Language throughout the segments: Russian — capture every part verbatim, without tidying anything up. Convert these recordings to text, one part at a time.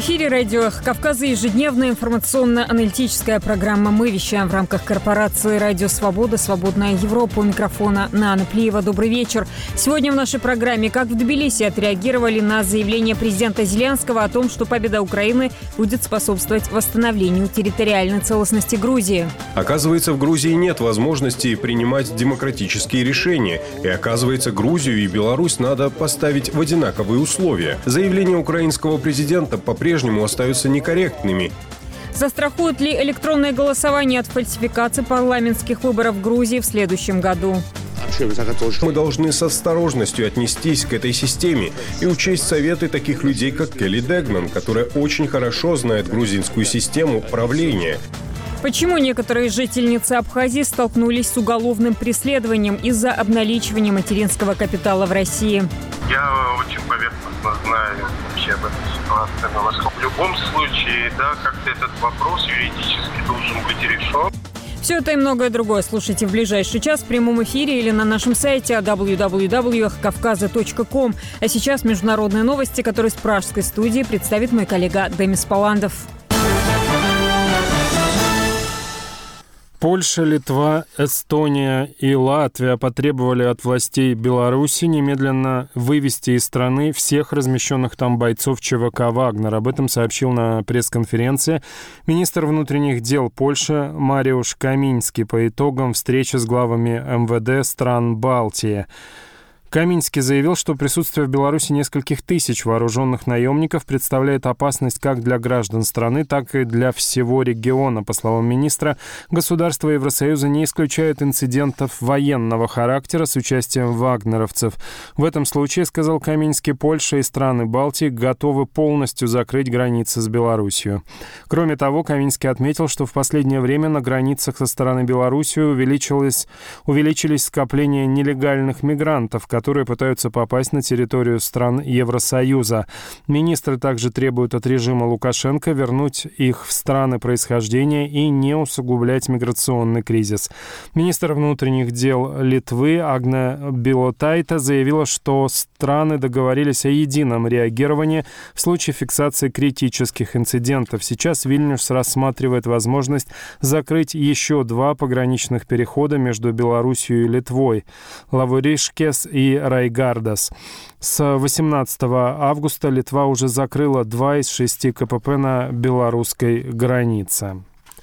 эфире радио «Эхо Кавказа» ежедневная информационно-аналитическая программа. Мы вещаем в рамках корпорации «Радио Свобода», «Свободная Европа». У микрофона Нана Плиева. Добрый вечер. Сегодня в нашей программе: как в Тбилиси отреагировали на заявление президента Зеленского о том, что победа Украины будет способствовать восстановлению территориальной целостности Грузии. Оказывается, в Грузии нет возможности принимать демократические решения. И оказывается, Грузию и Беларусь надо поставить в одинаковые условия. Заявление украинского президента по по-прежнему остаются некорректными. Застрахует ли электронное голосование от фальсификации парламентских выборов в Грузии в следующем году? Мы должны с осторожностью отнестись к этой системе и учесть советы таких людей, как Келли Дегман, которая очень хорошо знает грузинскую систему правления. Почему некоторые жительницы Абхазии столкнулись с уголовным преследованием из-за обналичивания материнского капитала в России? Я очень поверхностно знаю вообще об этой ситуации. Но в любом случае, да, как-то этот вопрос юридически должен быть решен. Все это и многое другое слушайте в ближайший час в прямом эфире или на нашем сайте дабл ю дабл ю дабл ю точка эхо кавказа точка ком. А сейчас международные новости, которые с пражской студии представит мой коллега Демис Паландов. Польша, Литва, Эстония и Латвия потребовали от властей Беларуси немедленно вывести из страны всех размещенных там бойцов ЧВК «Вагнер». Об этом сообщил на пресс-конференции министр внутренних дел Польши Мариуш Каминский по итогам встречи с главами эм вэ дэ стран Балтии. Каминский заявил, что присутствие в Беларуси нескольких тысяч вооруженных наемников представляет опасность как для граждан страны, так и для всего региона. По словам министра, государства Евросоюза не исключают инцидентов военного характера с участием вагнеровцев. В этом случае, сказал Каминский, Польша и страны Балтии готовы полностью закрыть границы с Беларусью. Кроме того, Каминский отметил, что в последнее время на границах со стороны Беларуси увеличилось, увеличились скопления нелегальных мигрантов, которые которые пытаются попасть на территорию стран Евросоюза. Министры также требуют от режима Лукашенко вернуть их в страны происхождения и не усугублять миграционный кризис. Министр внутренних дел Литвы Агне Билотайта заявила, что страны договорились о едином реагировании в случае фиксации критических инцидентов. Сейчас Вильнюс рассматривает возможность закрыть еще два пограничных перехода между Белоруссией и Литвой – Лавуришкес и Райгардас. С восемнадцатого августа Литва уже закрыла два из шести ка пэ пэ на белорусской границе.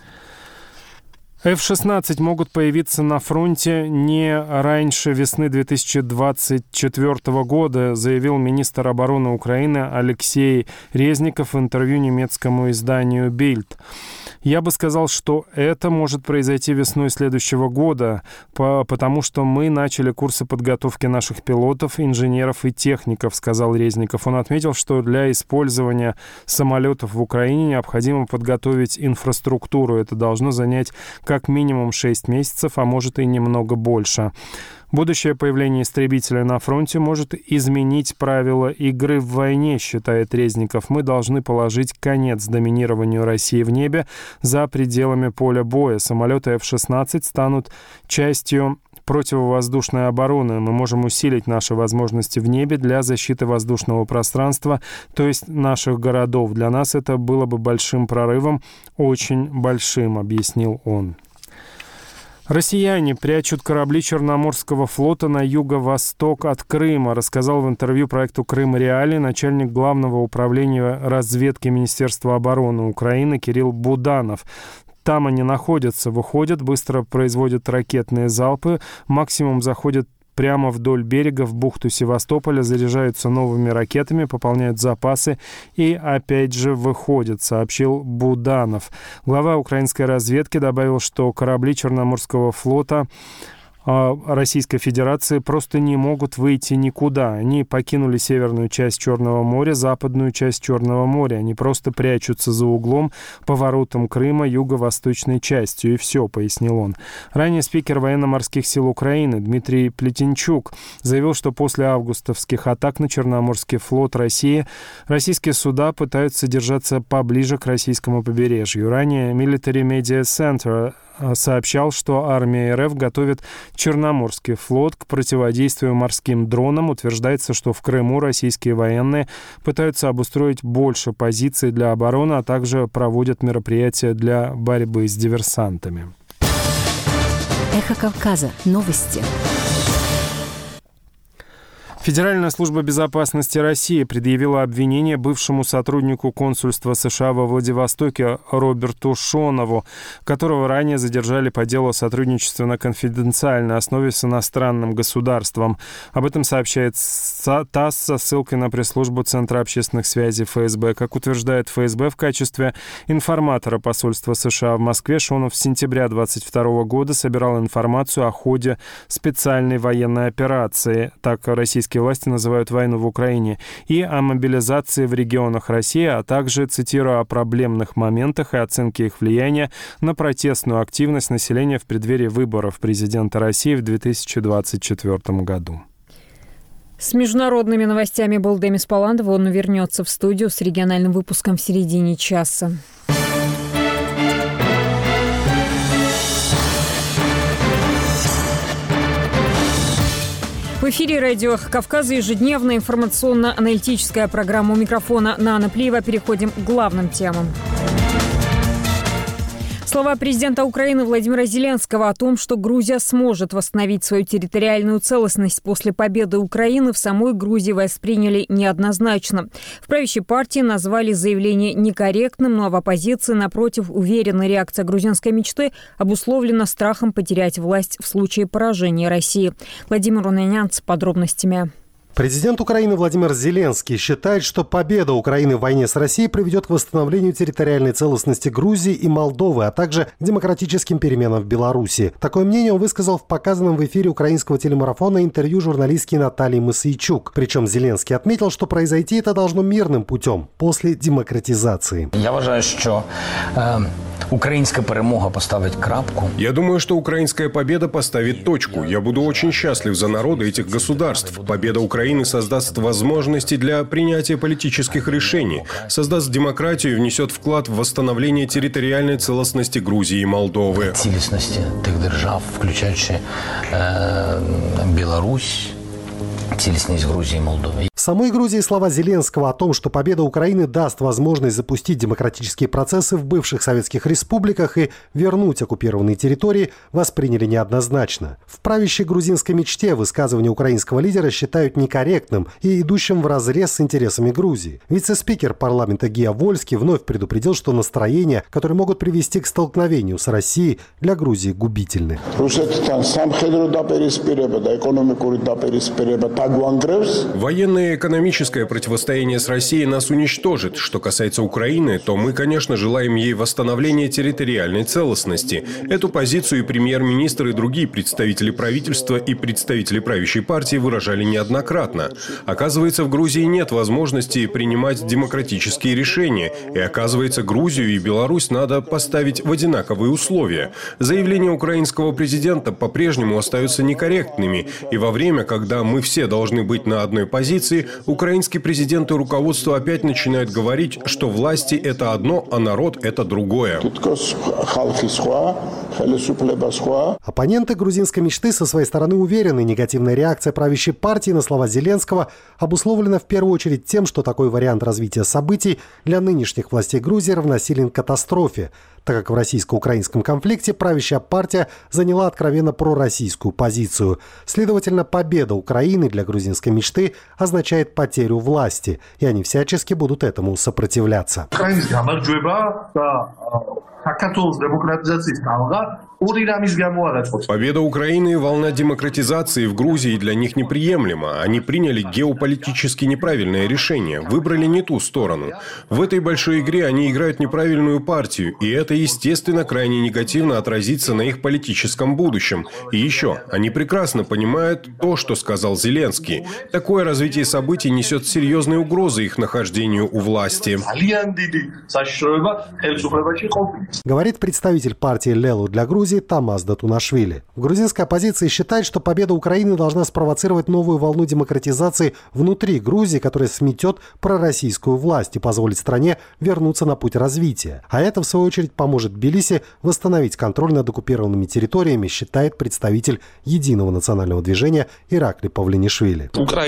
эф шестнадцать могут появиться на фронте не раньше весны две тысячи двадцать четвёртого года, заявил министр обороны Украины Алексей Резников в интервью немецкому изданию «Бильд». Я бы сказал, что это может произойти весной следующего года, по, потому что мы начали курсы подготовки наших пилотов, инженеров и техников, сказал Резников. Он отметил, что для использования самолетов в Украине необходимо подготовить инфраструктуру. Это должно занять как минимум шесть месяцев, а может и немного больше. Будущее появление истребителя на фронте может изменить правила игры в войне, считает Резников. Мы должны положить конец доминированию России в небе за пределами поля боя. Самолеты эф шестнадцать станут частью противовоздушной обороны. Мы можем усилить наши возможности в небе для защиты воздушного пространства, то есть наших городов. Для нас это было бы большим прорывом, очень большим, объяснил он. Россияне прячут корабли Черноморского флота на юго-восток от Крыма, рассказал в интервью проекту «Крым Реалии» начальник Главного управления разведки Министерства обороны Украины Кирилл Буданов. Там они находятся, выходят, быстро производят ракетные залпы, максимум заходят прямо вдоль берега в бухту Севастополя, заряжаются новыми ракетами, пополняют запасы и опять же выходят, сообщил Буданов. Глава украинской разведки добавил, что корабли Черноморского флота Российской Федерации просто не могут выйти никуда. Они покинули северную часть Черного моря, западную часть Черного моря. Они просто прячутся за углом, поворотом Крыма, юго-восточной частью. И все, пояснил он. Ранее спикер военно-морских сил Украины Дмитрий Плетенчук заявил, что после августовских атак на Черноморский флот России российские суда пытаются держаться поближе к российскому побережью. Ранее Military Media Center сообщал, что армия эр эф готовит Черноморский флот к противодействию морским дронам. Утверждается, что в Крыму российские военные пытаются обустроить больше позиций для обороны, а также проводят мероприятия для борьбы с диверсантами. Эхо Кавказа. Новости. Федеральная служба безопасности России предъявила обвинение бывшему сотруднику консульства США во Владивостоке Роберту Шонову, которого ранее задержали по делу о сотрудничестве на конфиденциальной основе с иностранным государством. Об этом сообщает ТАСС со ссылкой на пресс-службу Центра общественных связей ФСБ. Как утверждает ФСБ, в качестве информатора посольства США в Москве Шонов с сентября двадцать второго года собирал информацию о ходе специальной военной операции, так российские власти называют войну в Украине, и о мобилизации в регионах России, а также, цитирую, о проблемных моментах и оценке их влияния на протестную активность населения в преддверии выборов президента России в две тысячи двадцать четвёртом году. С международными новостями был Демис Паландов. Он вернется в студию с региональным выпуском в середине часа. В эфире радио «Эхо Кавказа» ежедневная информационно-аналитическая программа. У микрофона Нана Плиева. Переходим к главным темам. Слова президента Украины Владимира Зеленского о том, что Грузия сможет восстановить свою территориальную целостность после победы Украины, в самой Грузии восприняли неоднозначно. В правящей партии назвали заявление некорректным, но в оппозиции, напротив, уверена, реакция грузинской мечты обусловлена страхом потерять власть в случае поражения России. Владимир Унанян с подробностями. Президент Украины Владимир Зеленский считает, что победа Украины в войне с Россией приведет к восстановлению территориальной целостности Грузии и Молдовы, а также к демократическим переменам в Беларуси. Такое мнение он высказал в показанном в эфире украинского телемарафона интервью журналистки Натальи Мосейчук. Причем Зеленский отметил, что произойти это должно мирным путем, после демократизации. Я вважаю, что э, украинская перемога поставит крапку. Я думаю, что украинская победа поставит точку. Я буду очень счастлив за народы этих государств. Победа Украины Украины создаст возможности для принятия политических решений, создаст демократию и внесет вклад в восстановление территориальной целостности Грузии и Молдовы. Цілісності тих держав, включаючи э, Беларусь, цілісність Грузии и Молдовы. В самой Грузии слова Зеленского о том, что победа Украины даст возможность запустить демократические процессы в бывших советских республиках и вернуть оккупированные территории, восприняли неоднозначно. В правящей грузинской мечте высказывание украинского лидера считают некорректным и идущим вразрез с интересами Грузии. Вице-спикер парламента Гия Вольский вновь предупредил, что настроения, которые могут привести к столкновению с Россией, для Грузии губительны. Военное и экономическое противостояние с Россией нас уничтожит. Что касается Украины, то мы, конечно, желаем ей восстановления территориальной целостности. Эту позицию и премьер-министр, и другие представители правительства и представители правящей партии выражали неоднократно. Оказывается, в Грузии нет возможности принимать демократические решения. И оказывается, Грузию и Беларусь надо поставить в одинаковые условия. Заявления украинского президента по-прежнему остаются некорректными. И во время, когда мы все должны быть на одной позиции, украинский президент и руководство опять начинают говорить, что власти – это одно, а народ – это другое. Оппоненты грузинской мечты со своей стороны уверены, негативная реакция правящей партии на слова Зеленского обусловлена в первую очередь тем, что такой вариант развития событий для нынешних властей Грузии равносилен катастрофе, так как в российско-украинском конфликте правящая партия заняла откровенно пророссийскую позицию. Следовательно, победа Украины для грузинской мечты означает потерю власти, и они всячески будут этому сопротивляться. Победа Украины и волна демократизации в Грузии для них неприемлема. Они приняли геополитически неправильное решение, выбрали не ту сторону. В этой большой игре они играют неправильную партию, и это, естественно, крайне негативно отразится на их политическом будущем. И еще, они прекрасно понимают то, что сказал Зеленский. Такое развитие событий несет серьезные угрозы их нахождению у власти. Говорит представитель партии Лелу для Грузии Грузии Тамаз Датунашвили. В грузинской оппозиции считают, что победа Украины должна спровоцировать новую волну демократизации внутри Грузии, которая сметет пророссийскую власть и позволит стране вернуться на путь развития. А это, в свою очередь, поможет Тбилиси восстановить контроль над оккупированными территориями, считает представитель Единого национального движения Иракли Павлинишвили.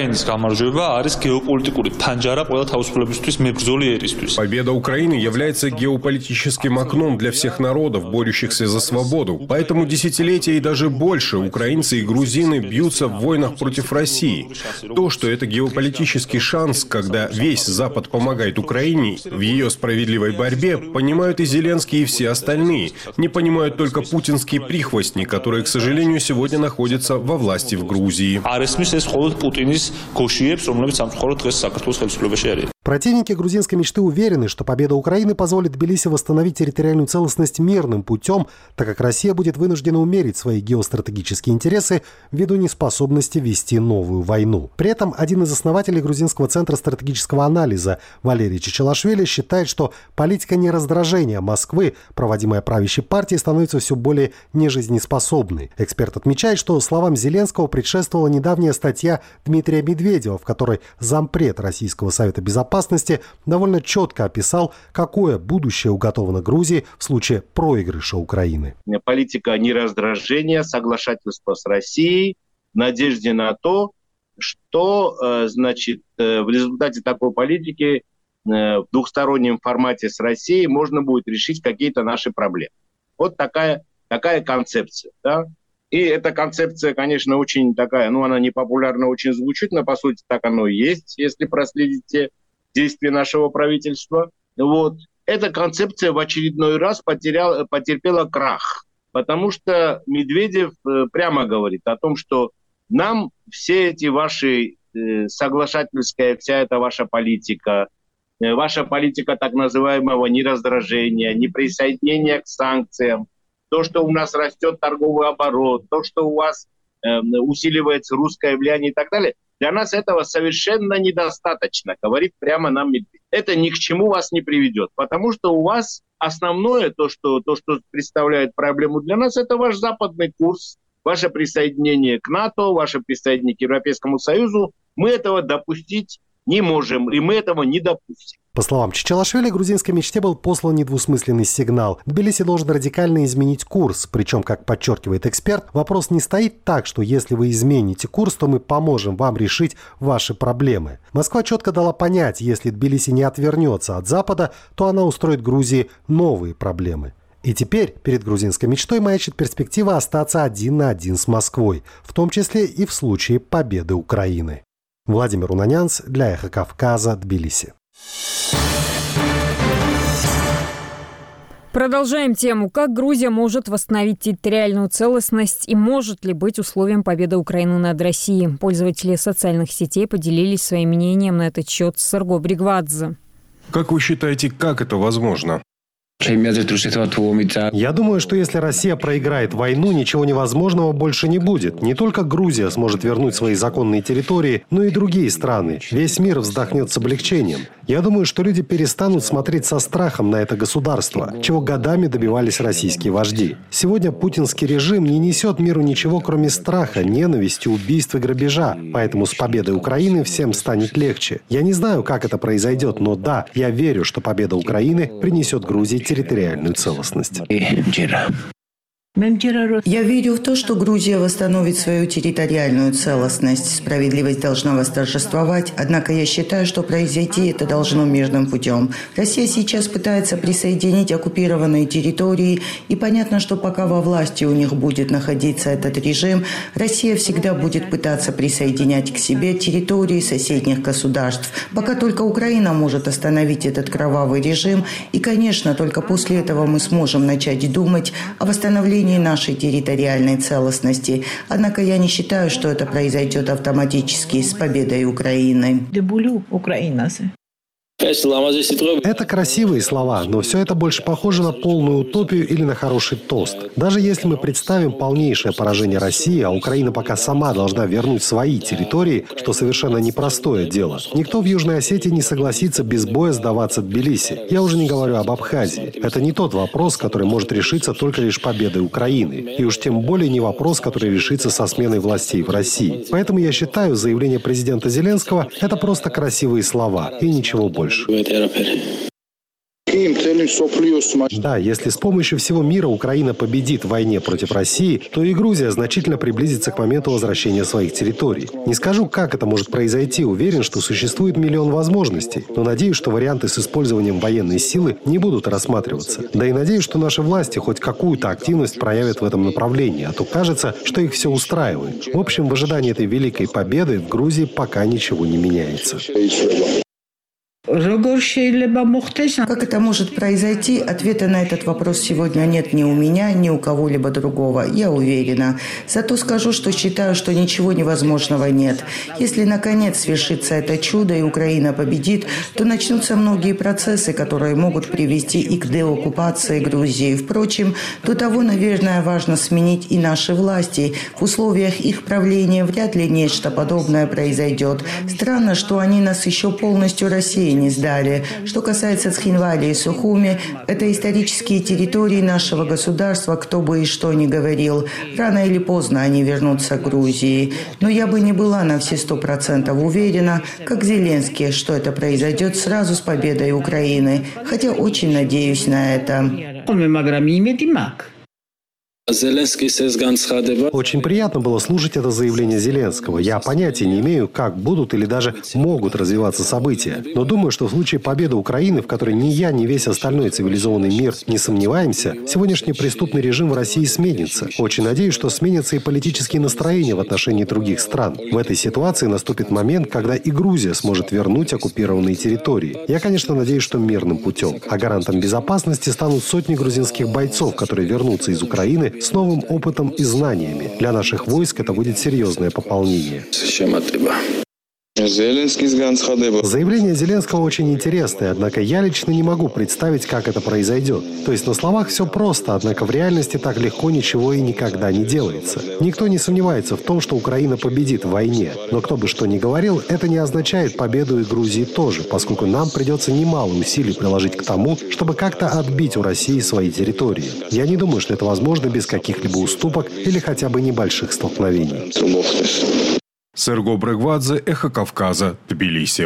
Победа Украины является геополитическим окном для всех народов, борющихся за свободу. Поэтому десятилетия и даже больше украинцы и грузины бьются в войнах против России. То, что это геополитический шанс, когда весь Запад помогает Украине в ее справедливой борьбе, понимают и Зеленский, и все остальные. Не понимают только путинские прихвостни, которые, к сожалению, сегодня находятся во власти в Грузии. Противники грузинской мечты уверены, что победа Украины позволит Тбилиси восстановить территориальную целостность мирным путем, так как Россия будет вынуждена умерить свои геостратегические интересы ввиду неспособности вести новую войну. При этом один из основателей грузинского центра стратегического анализа Валерий Чичилашвили считает, что политика нераздражения Москвы, проводимая правящей партией, становится все более нежизнеспособной. Эксперт отмечает, что словам Зеленского предшествовала недавняя статья Дмитрия Медведева, в которой зампред Российского совета безопасности довольно четко описал, какое будущее уготовано Грузии в случае проигрыша Украины. Политика нераздражения, соглашательства с Россией, в надежде на то, что, значит, в результате такой политики в двухстороннем формате с Россией можно будет решить какие-то наши проблемы. Вот такая, такая концепция, да? И эта концепция, конечно, очень такая, ну, она непопулярно очень звучит, но, по сути, так оно и есть, если проследите действия нашего правительства. Вот. Эта концепция в очередной раз потерял, потерпела крах, потому что Медведев э, прямо говорит о том, что нам все эти ваши э, соглашательская, вся эта ваша политика, э, ваша политика так называемого нераздражения, неприсоединения к санкциям, то, что у нас растет торговый оборот, то, что у вас э, усиливается русское влияние и так далее, для нас этого совершенно недостаточно, говорит прямо нам Медведев. Это ни к чему вас не приведет, потому что у вас основное, то, что, то, что представляет проблему для нас, это ваш западный курс, ваше присоединение к НАТО, ваше присоединение к Европейскому Союзу. Мы этого допустить не можем, и мы этого не допустим. По словам Чичилашвили, грузинской мечте был послан недвусмысленный сигнал. Тбилиси должен радикально изменить курс. Причем, как подчеркивает эксперт, вопрос не стоит так, что если вы измените курс, то мы поможем вам решить ваши проблемы. Москва четко дала понять, если Тбилиси не отвернется от Запада, то она устроит Грузии новые проблемы. И теперь перед грузинской мечтой маячит перспектива остаться один на один с Москвой, в том числе и в случае победы Украины. Владимир Унанянц для «Эхо Кавказа», Тбилиси. Продолжаем тему. Как Грузия может восстановить территориальную целостность и может ли быть условием победы Украины над Россией? Пользователи социальных сетей поделились своим мнением на этот счет с Сарго Бригвадзе. Как вы считаете, как это возможно? Я думаю, что если Россия проиграет войну, ничего невозможного больше не будет. Не только Грузия сможет вернуть свои законные территории, но и другие страны. Весь мир вздохнет с облегчением. Я думаю, что люди перестанут смотреть со страхом на это государство, чего годами добивались российские вожди. Сегодня путинский режим не несет миру ничего, кроме страха, ненависти, убийств и грабежа. Поэтому с победой Украины всем станет легче. Я не знаю, как это произойдет, но да, я верю, что победа Украины принесет Грузии территориальную целостность. Я верю в то, что Грузия восстановит свою территориальную целостность. Справедливость должна восторжествовать, однако я считаю, что произойти это должно мирным путем. Россия сейчас пытается присоединить оккупированные территории, и понятно, что пока во власти у них будет находиться этот режим, Россия всегда будет пытаться присоединять к себе территории соседних государств. Пока только Украина может остановить этот кровавый режим, и, конечно, только после этого мы сможем начать думать о восстановлении нашей территориальной целостности. Однако я не считаю, что это произойдет автоматически с победой Украины. Это красивые слова, но все это больше похоже на полную утопию или на хороший тост. Даже если мы представим полнейшее поражение России, а Украина пока сама должна вернуть свои территории, что совершенно непростое дело, никто в Южной Осетии не согласится без боя сдаваться Тбилиси. Я уже не говорю об Абхазии. Это не тот вопрос, который может решиться только лишь победой Украины. И уж тем более не вопрос, который решится со сменой властей в России. Поэтому я считаю, заявление президента Зеленского – это просто красивые слова и ничего больше. Да, если с помощью всего мира Украина победит в войне против России, то и Грузия значительно приблизится к моменту возвращения своих территорий. Не скажу, как это может произойти, уверен, что существует миллион возможностей, но надеюсь, что варианты с использованием военной силы не будут рассматриваться. Да и надеюсь, что наши власти хоть какую-то активность проявят в этом направлении, а то кажется, что их все устраивает. В общем, в ожидании этой великой победы в Грузии пока ничего не меняется. Как это может произойти? Ответа на этот вопрос сегодня нет ни у меня, ни у кого-либо другого. Я уверена. Зато скажу, что считаю, что ничего невозможного нет. Если, наконец, свершится это чудо и Украина победит, то начнутся многие процессы, которые могут привести и к деоккупации Грузии. Впрочем, до того, наверное, важно сменить и наши власти. В условиях их правления вряд ли нечто подобное произойдет. Странно, что они нас еще полностью России не сдали. Что касается Цхинвали и Сухуми, это исторические территории нашего государства, кто бы и что ни говорил. Рано или поздно они вернутся к Грузии. Но я бы не была на все сто процентов уверена, как Зеленский, что это произойдет сразу с победой Украины. Хотя очень надеюсь на это. Очень приятно было слушать это заявление Зеленского. Я понятия не имею, как будут или даже могут развиваться события. Но думаю, что в случае победы Украины, в которой ни я, ни весь остальной цивилизованный мир не сомневаемся, сегодняшний преступный режим в России сменится. Очень надеюсь, что сменятся и политические настроения в отношении других стран. В этой ситуации наступит момент, когда и Грузия сможет вернуть оккупированные территории. Я, конечно, надеюсь, что мирным путем. А гарантом безопасности станут сотни грузинских бойцов, которые вернутся из Украины с новым опытом и знаниями. Для наших войск это будет серьезное пополнение. Заявление Зеленского очень интересное, однако я лично не могу представить, как это произойдет. То есть на словах все просто, однако в реальности так легко ничего и никогда не делается. Никто не сомневается в том, что Украина победит в войне. Но кто бы что ни говорил, это не означает победу и Грузии тоже, поскольку нам придется немало усилий приложить к тому, чтобы как-то отбить у России свои территории. Я не думаю, что это возможно без каких-либо уступок или хотя бы небольших столкновений. Серго Брегвадзе, Эхо Кавказа, Тбилиси.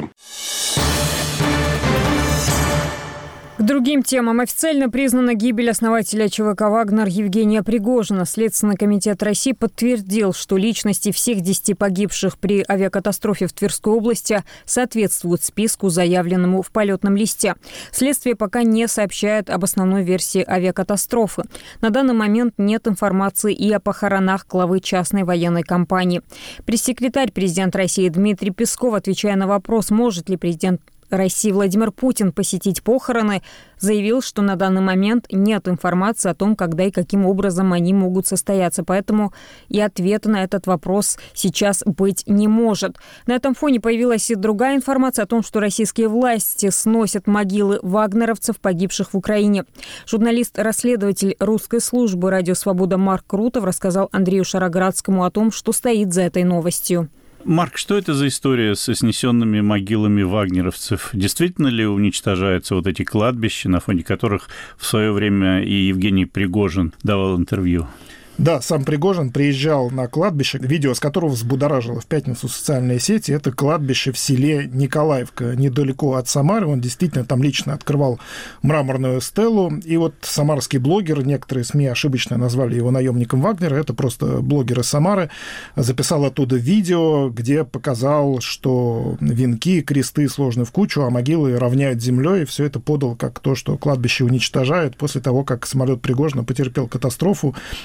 К другим темам. Официально признана гибель основателя ЧВК «Вагнер» Евгения Пригожина. Следственный комитет России подтвердил, что личности всех десяти погибших при авиакатастрофе в Тверской области соответствуют списку, заявленному в полетном листе. Следствие пока не сообщает об основной версии авиакатастрофы. На данный момент нет информации и о похоронах главы частной военной компании. Пресс-секретарь президента России Дмитрий Песков, отвечая на вопрос, может ли президент России Владимир Путин посетить похороны, заявил, что на данный момент нет информации о том, когда и каким образом они могут состояться. Поэтому и ответа на этот вопрос сейчас быть не может. На этом фоне появилась и другая информация о том, что российские власти сносят могилы вагнеровцев, погибших в Украине. Журналист-расследователь русской службы «Радио Свобода» Марк Крутов рассказал Андрею Шароградскому о том, что стоит за этой новостью. Марк, что это за история со снесенными могилами вагнеровцев? Действительно ли уничтожаются вот эти кладбища, на фоне которых в свое время и Евгений Пригожин давал интервью? Да, сам Пригожин приезжал на кладбище, видео с которого взбудоражило в пятницу социальные сети. Это кладбище в селе Николаевка, недалеко от Самары. Он действительно там лично открывал мраморную стелу. И вот самарский блогер, некоторые СМИ ошибочно назвали его наемником Вагнера, это просто блогер из Самары, записал оттуда видео, где показал, что венки, кресты сложены в кучу, а могилы равняют землей. И все это подал как то, что кладбище уничтожают после того, как самолет Пригожина потерпел катастрофу, и он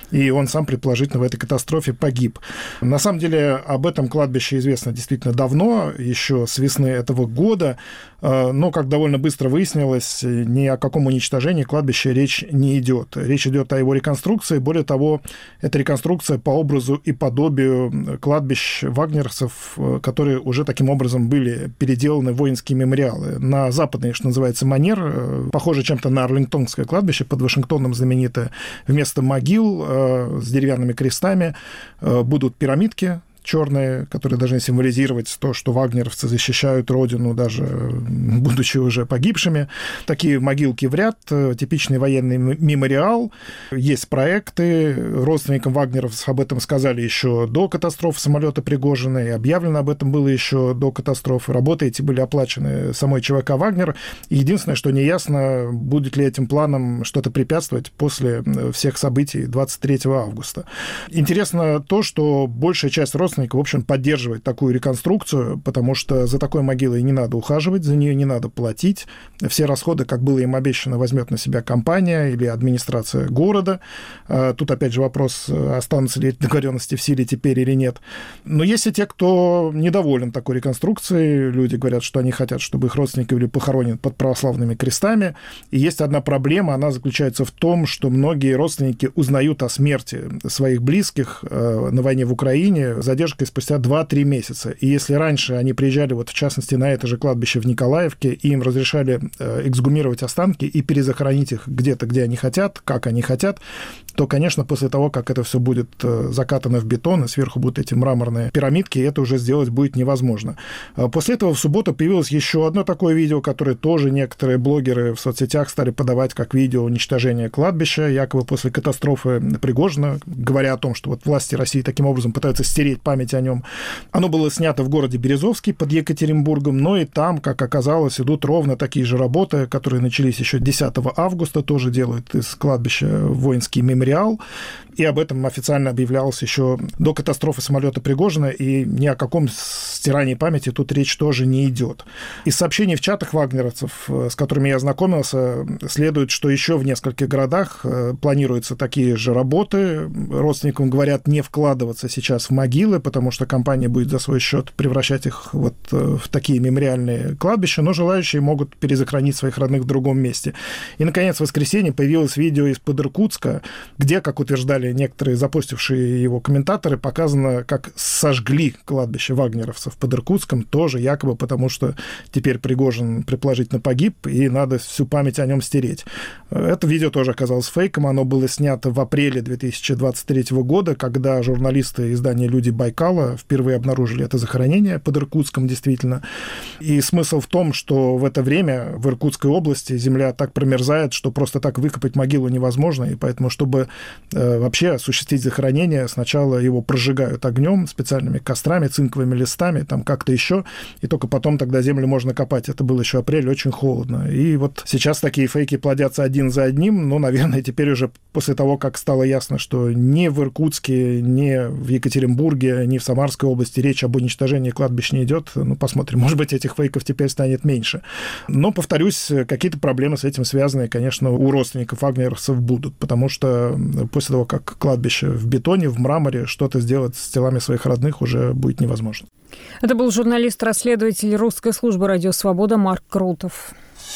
он сам, предположительно, в этой катастрофе погиб. На самом деле, об этом кладбище известно действительно давно, еще с весны этого года, но, как довольно быстро выяснилось, ни о каком уничтожении кладбища речь не идет. Речь идет о его реконструкции. Более того, это реконструкция по образу и подобию кладбищ вагнеровцев, которые уже таким образом были переделаны в воинские мемориалы. На западный, что называется, манер, похоже чем-то на Арлингтонское кладбище под Вашингтоном знаменитое. Вместо могил с деревянными крестами будут пирамидки черные, которые должны символизировать то, что вагнеровцы защищают родину, даже будучи уже погибшими. Такие могилки в ряд, типичный военный мемориал. Есть проекты. Родственникам вагнеровцев об этом сказали еще до катастрофы самолета Пригожина, и объявлено об этом было еще до катастрофы. Работы эти были оплачены самой ЧВК «Вагнер». Единственное, что неясно, будет ли этим планам что-то препятствовать после всех событий двадцать третьего августа. Интересно то, что большая часть родственников в общем, поддерживает такую реконструкцию, потому что за такой могилой не надо ухаживать, за нее не надо платить. Все расходы, как было им обещано, возьмет на себя компания или администрация города. Тут, опять же, вопрос, останутся ли эти договоренности в силе теперь или нет. Но есть и те, кто недоволен такой реконструкцией. Люди говорят, что они хотят, чтобы их родственники были похоронены под православными крестами. И есть одна проблема, она заключается в том, что многие родственники узнают о смерти своих близких на войне в Украине, задерживаются спустя два-три месяца. И если раньше они приезжали, вот в частности, на это же кладбище в Николаевке, и им разрешали эксгумировать останки и перезахоронить их где-то, где они хотят, как они хотят, то, конечно, после того, как это все будет закатано в бетон, и сверху будут эти мраморные пирамидки, это уже сделать будет невозможно. После этого в субботу появилось еще одно такое видео, которое тоже некоторые блогеры в соцсетях стали подавать как видео уничтожения кладбища, якобы после катастрофы Пригожина, говоря о том, что вот власти России таким образом пытаются стереть память о нем. Оно было снято в городе Березовский под Екатеринбургом, но и там, как оказалось, идут ровно такие же работы, которые начались еще десятого августа, тоже делают из кладбища воинский мемориал, и об этом официально объявлялось еще до катастрофы самолета Пригожина, и ни о каком стирании памяти тут речь тоже не идет. Из сообщений в чатах вагнеровцев, с которыми я ознакомился, следует, что еще в нескольких городах планируются такие же работы. Родственникам говорят не вкладываться сейчас в могилы, потому что компания будет за свой счет превращать их вот в такие мемориальные кладбища, но желающие могут перезахоронить своих родных в другом месте. И, наконец, в воскресенье появилось видео из-под Иркутска, где, как утверждали некоторые запостившие его комментаторы, показано, как сожгли кладбище вагнеровцев под Иркутском, тоже якобы потому, что теперь Пригожин предположительно погиб, и надо всю память о нем стереть. Это видео тоже оказалось фейком, оно было снято в апреле две тысячи двадцать третьего года, когда журналисты издания «Люди Байкала» впервые обнаружили это захоронение под Иркутском, действительно. И смысл в том, что в это время в Иркутской области земля так промерзает, что просто так выкопать могилу невозможно, и поэтому, чтобы э, вообще осуществить захоронение, сначала его прожигают огнем, специальными кострами, цинковыми листами, там как-то еще, и только потом тогда землю можно копать. Это был еще апрель, очень холодно. И вот сейчас такие фейки плодятся один за одним, но, наверное, теперь уже после того, как стало ясно, что ни в Иркутске, ни в Екатеринбурге, ни в Самарской области речь об уничтожении кладбищ не идет, ну, посмотрим. Может быть, этих фейков теперь станет меньше. Но, повторюсь, какие-то проблемы с этим связанные, конечно, у родственников вагнеровцев будут, потому что после того, как кладбище в бетоне, в мраморе, что-то сделать с телами своих родных уже будет невозможно. Это был журналист-расследователь русской службы «Радио Свобода» Марк Крутов.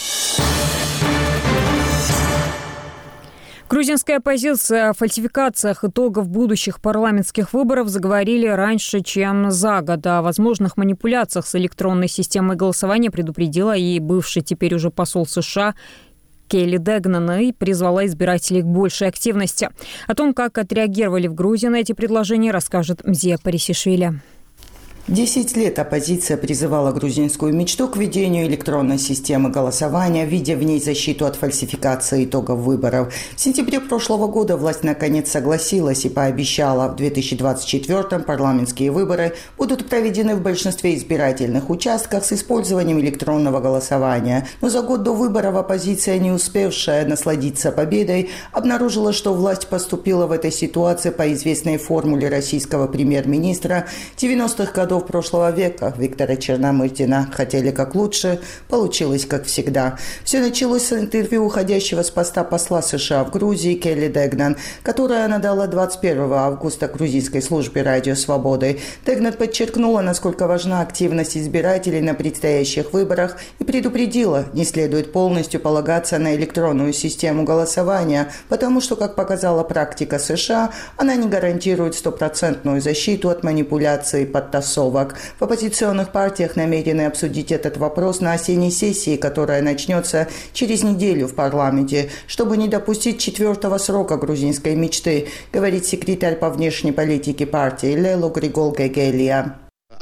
Грузинская оппозиция о фальсификациях итогов будущих парламентских выборов заговорили раньше, чем за год. О возможных манипуляциях с электронной системой голосования предупредила и бывший теперь уже посол США Келли Дегнан и призвала избирателей к большей активности. О том, как отреагировали в Грузии на эти предложения, расскажет Мзия Парисишвили. Десять лет оппозиция призывала грузинскую мечту к введению электронной системы голосования, видя в ней защиту от фальсификации итогов выборов. В сентябре прошлого года власть наконец согласилась и пообещала, в две тысячи двадцать четвёртом парламентские выборы будут проведены в большинстве избирательных участков с использованием электронного голосования. Но за год до выборов оппозиция, не успевшая насладиться победой, обнаружила, что власть поступила в этой ситуации по известной формуле российского премьер-министра девяностых годов годов прошлого века Виктора Черномырдина. Хотели как лучше, получилось как всегда. Все началось с интервью уходящего с поста посла США в Грузии Келли Дегнан, которое она дала двадцать первого августа грузинской службе «Радио Свободы». Дегнан подчеркнула, насколько важна активность избирателей на предстоящих выборах и предупредила, не следует полностью полагаться на электронную систему голосования, потому что, как показала практика США, она не гарантирует стопроцентную защиту от манипуляций и подтасовок. В оппозиционных партиях намерены обсудить этот вопрос на осенней сессии, которая начнется через неделю в парламенте, чтобы не допустить четвертого срока грузинской мечты, говорит секретарь по внешней политике партии Лелу Григол-Гегелия.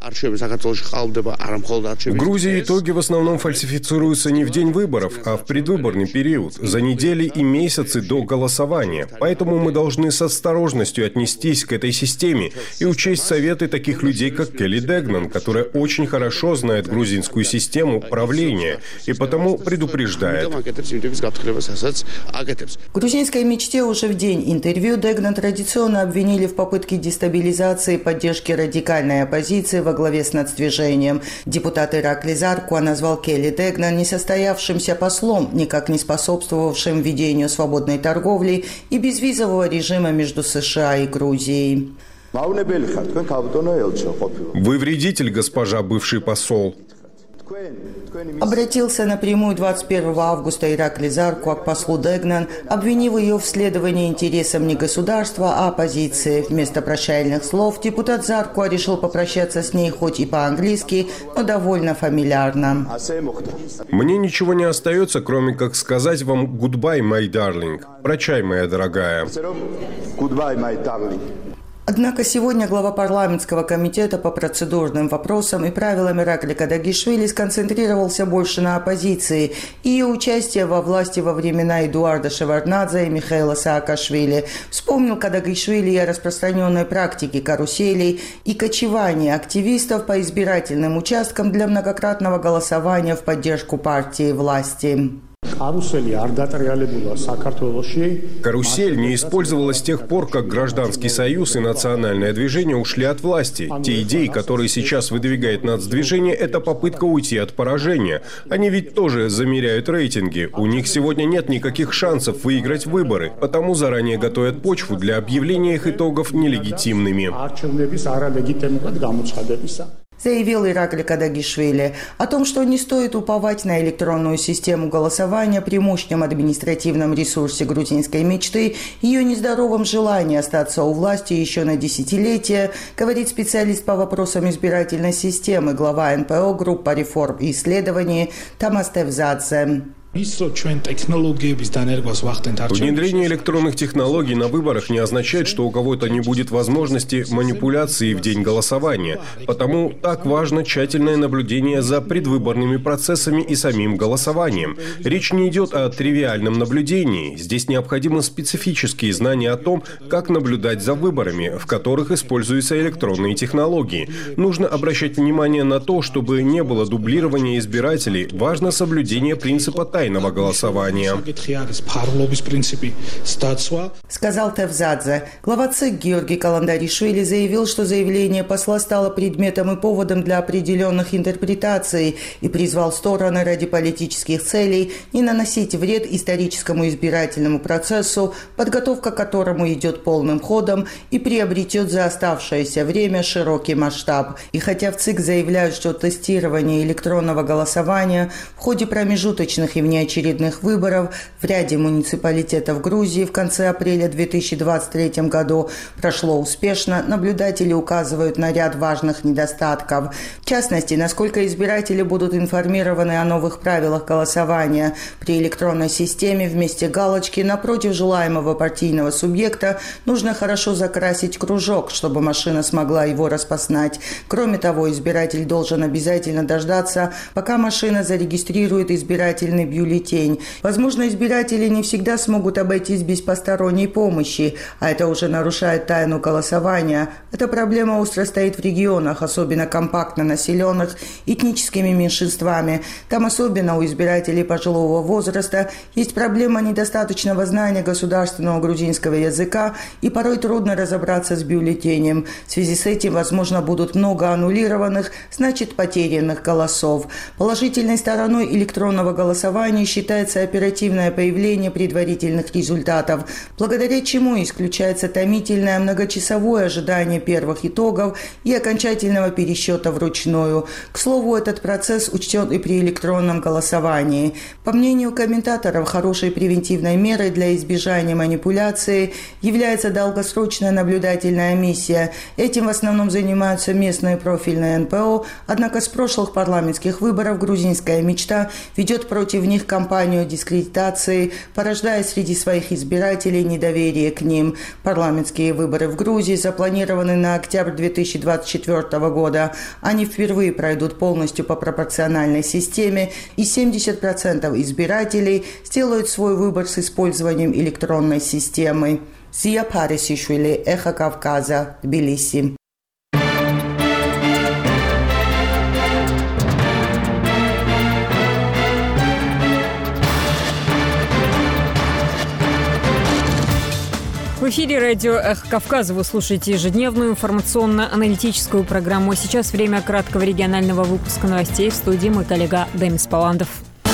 В Грузии итоги в основном фальсифицируются не в день выборов, а в предвыборный период, за недели и месяцы до голосования. Поэтому мы должны с осторожностью отнестись к этой системе и учесть советы таких людей, как Келли Дегнан, которая очень хорошо знает грузинскую систему правления и потому предупреждает. В грузинской мечте уже в день интервью Дегнан традиционно обвинили в попытке дестабилизации и поддержки радикальной оппозиции во главе с нацдвижением. Депутат Иракли Заркуа назвал Келли Дегнан несостоявшимся послом, никак не способствовавшим ведению свободной торговли и безвизового режима между США и Грузией. Вы вредитель, госпожа бывший посол. Обратился напрямую двадцать первого августа Иракли Заркуа к послу Дегнан, обвинив ее в следовании интересам не государства, а оппозиции. Вместо прощальных слов депутат Заркуа решил попрощаться с ней хоть и по-английски, но довольно фамильярно. Мне ничего не остается, кроме как сказать вам «goodbye, my darling». Прощай, моя дорогая. Goodbye, my darling. Однако сегодня глава парламентского комитета по процедурным вопросам и правилам Иракли Кадагишвили сконцентрировался больше на оппозиции и ее участие во власти во времена Эдуарда Шеварднадзе и Михаила Саакашвили. Вспомнил Кадагишвили о распространенной практике каруселей и кочевания активистов по избирательным участкам для многократного голосования в поддержку партии власти. Карусель не использовалась с тех пор, как Гражданский союз и национальное движение ушли от власти. Те идеи, которые сейчас выдвигает нацдвижение, это попытка уйти от поражения. Они ведь тоже замеряют рейтинги. У них сегодня нет никаких шансов выиграть выборы, потому заранее готовят почву для объявления их итогов нелегитимными. Заявил Иракли Кадагишвили о том, что не стоит уповать на электронную систему голосования при мощном административном ресурсе грузинской мечты, ее нездоровом желании остаться у власти еще на десятилетия, говорит специалист по вопросам избирательной системы, глава эн пэ о группа реформ и исследований Тамас Тевзадзе. Внедрение электронных технологий на выборах не означает, что у кого-то не будет возможности манипуляции в день голосования. Потому так важно тщательное наблюдение за предвыборными процессами и самим голосованием. Речь не идет о тривиальном наблюдении. Здесь необходимы специфические знания о том, как наблюдать за выборами, в которых используются электронные технологии. Нужно обращать внимание на то, чтобы не было дублирования избирателей. Важно соблюдение принципа тайны. Голосования. Сказал Тевзадзе. Глава ЦИК Георгий Каландаришвили заявил, что заявление посла стало предметом и поводом для определенных интерпретаций и призвал стороны ради политических целей не наносить вред историческому избирательному процессу, подготовка к которому идет полным ходом и приобретет за оставшееся время широкий масштаб. И хотя в ЦИК заявляют, что тестирование электронного голосования в ходе промежуточных и внеочередных выборов в ряде муниципалитетов Грузии в конце апреля две тысячи двадцать третьем году прошло успешно, наблюдатели указывают на ряд важных недостатков. В частности, насколько избиратели будут информированы о новых правилах голосования. При электронной системе вместе галочки напротив желаемого партийного субъекта нужно хорошо закрасить кружок, чтобы машина смогла его распознать. Кроме того, избиратель должен обязательно дождаться, пока машина зарегистрирует избирательный бюллетень бюллетень. Возможно, избиратели не всегда смогут обойтись без посторонней помощи, а это уже нарушает тайну голосования. Эта проблема остро стоит в регионах, особенно компактно населенных этническими меньшинствами. Там особенно у избирателей пожилого возраста есть проблема недостаточного знания государственного грузинского языка, и порой трудно разобраться с бюллетенем. В связи с этим, возможно, будут много аннулированных, значит, потерянных голосов. Положительной стороной электронного голосования считается оперативное появление предварительных результатов, благодаря чему исключается томительное многочасовое ожидание первых итогов и окончательного пересчета вручную. К слову, этот процесс учтен и при электронном голосовании. По мнению комментаторов, хорошей превентивной мерой для избежания манипуляции является долгосрочная наблюдательная миссия. Этим в основном занимаются местные профильные эн пэ о, однако с прошлых парламентских выборов грузинская мечта ведет против них кампанию дискредитации, порождая среди своих избирателей недоверие к ним. Парламентские выборы в Грузии запланированы на октябрь две тысячи двадцать четвёртого года. Они впервые пройдут полностью по пропорциональной системе, и семьдесят процентов избирателей сделают свой выбор с использованием электронной системы. Зия Парисишвили, Эхо Кавказа, Тбилиси. В эфире радио «Эхо Кавказа». Вы слушаете ежедневную информационно-аналитическую программу. А сейчас время краткого регионального выпуска новостей. В студии мой коллега Демис Паландов.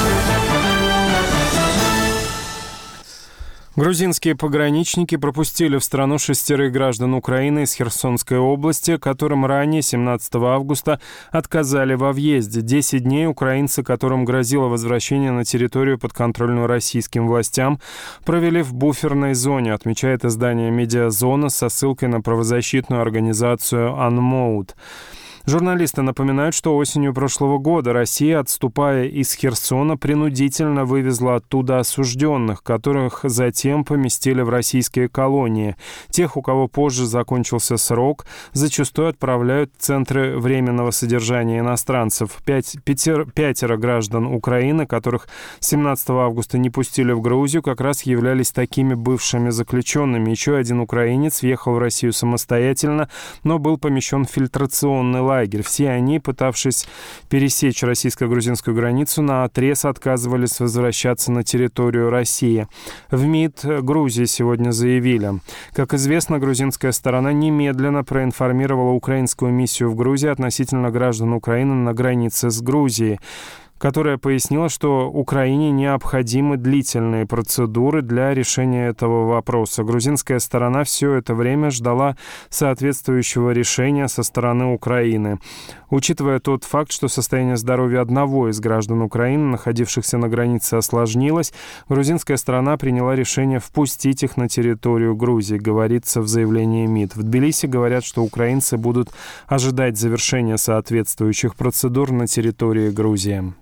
Грузинские пограничники пропустили в страну шестерых граждан Украины из Херсонской области, которым ранее, семнадцатого августа, отказали во въезде. Десять дней украинцы, которым грозило возвращение на территорию, подконтрольную российским властям, провели в буферной зоне, отмечает издание «Медиазона» со ссылкой на правозащитную организацию «Unmode». Журналисты напоминают, что осенью прошлого года Россия, отступая из Херсона, принудительно вывезла оттуда осужденных, которых затем поместили в российские колонии. Тех, у кого позже закончился срок, зачастую отправляют в центры временного содержания иностранцев. Пять, пятер, пятеро граждан Украины, которых семнадцатого августа не пустили в Грузию, как раз являлись такими бывшими заключенными. Еще один украинец въехал в Россию самостоятельно, но был помещен в фильтрационный лагерь. Лагерь. Все они, пытавшись пересечь российско-грузинскую границу, наотрез отказывались возвращаться на территорию России. В МИД Грузии сегодня заявили. Как известно, грузинская сторона немедленно проинформировала украинскую миссию в Грузии относительно граждан Украины на границе с Грузией, которая пояснила, что Украине необходимы длительные процедуры для решения этого вопроса. Грузинская сторона все это время ждала соответствующего решения со стороны Украины. Учитывая тот факт, что состояние здоровья одного из граждан Украины, находившихся на границе, осложнилось, грузинская сторона приняла решение впустить их на территорию Грузии, говорится в заявлении МИД. В Тбилиси говорят, что украинцы будут ожидать завершения соответствующих процедур на территории Грузии.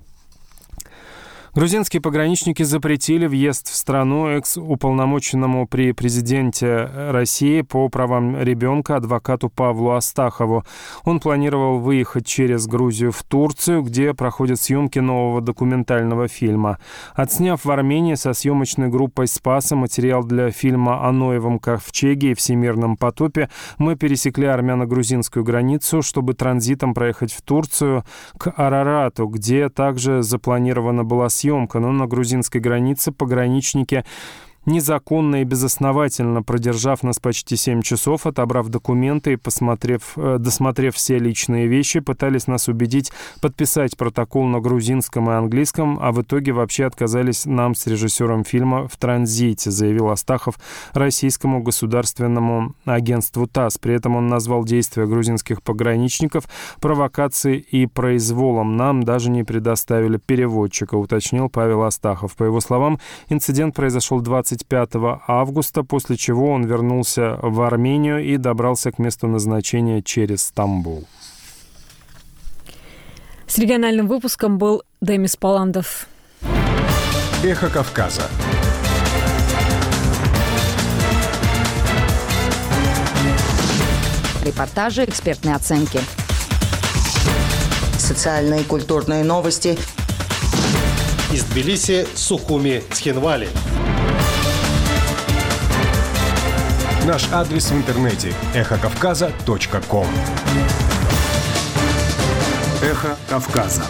Грузинские пограничники запретили въезд в страну экс-уполномоченному при президенте России по правам ребенка адвокату Павлу Астахову. Он планировал выехать через Грузию в Турцию, где проходят съемки нового документального фильма. Отсняв в Армении со съемочной группой «Спаса» материал для фильма о Ноевом ковчеге и всемирном потопе, мы пересекли армяно-грузинскую границу, чтобы транзитом проехать в Турцию к Арарату, где также запланирована была съемка. Но на грузинской границе пограничники, незаконно и безосновательно продержав нас почти семь часов, отобрав документы и посмотрев, досмотрев все личные вещи, пытались нас убедить подписать протокол на грузинском и английском, а в итоге вообще отказались нам с режиссером фильма в транзите, заявил Астахов российскому государственному агентству ТАСС. При этом он назвал действия грузинских пограничников провокацией и произволом. Нам даже не предоставили переводчика, уточнил Павел Астахов. По его словам, инцидент произошел двадцать пятого августа, после чего он вернулся в Армению и добрался к месту назначения через Стамбул. С региональным выпуском был Демис Паландов. Эхо Кавказа. Репортажи, экспертные оценки. Социальные и культурные новости. Из Тбилиси Сухуми Цхинвали. Наш адрес в интернете – эхо кавказа точка ком. Эхо Кавказа.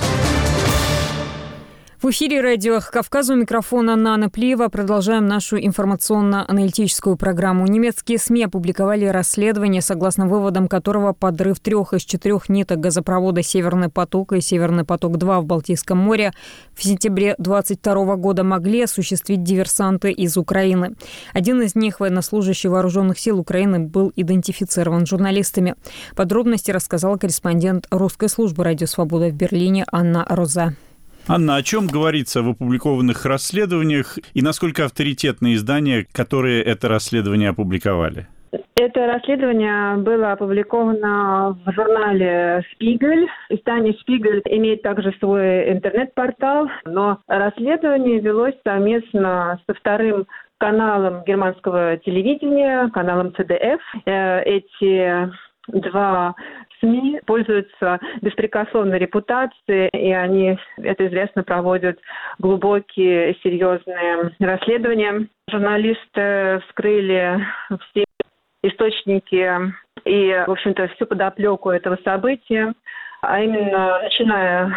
В эфире радио «Эхо Кавказа», у микрофона Нана Плиева. Продолжаем нашу информационно-аналитическую программу. Немецкие СМИ опубликовали расследование, согласно выводам которого подрыв трех из четырех ниток газопровода «Северный поток» и «Северный поток-два» в Балтийском море в сентябре двадцать второго года могли осуществить диверсанты из Украины. Один из них, военнослужащий вооруженных сил Украины, был идентифицирован журналистами. Подробности рассказала корреспондент русской службы «Радио Свобода» в Берлине Анна Роза. Анна, о чем говорится в опубликованных расследованиях и насколько авторитетны издания, которые это расследование опубликовали? Это расследование было опубликовано в журнале «Шпигель». Издание «Шпигель» имеет также свой интернет-портал, но расследование велось совместно со вторым каналом германского телевидения, каналом цэ дэ эф. Эти два СМИ пользуются беспрекословной репутацией, и они, это известно, проводят глубокие, серьезные расследования. Журналисты вскрыли все источники и, в общем-то, всю подоплеку этого события, а именно начиная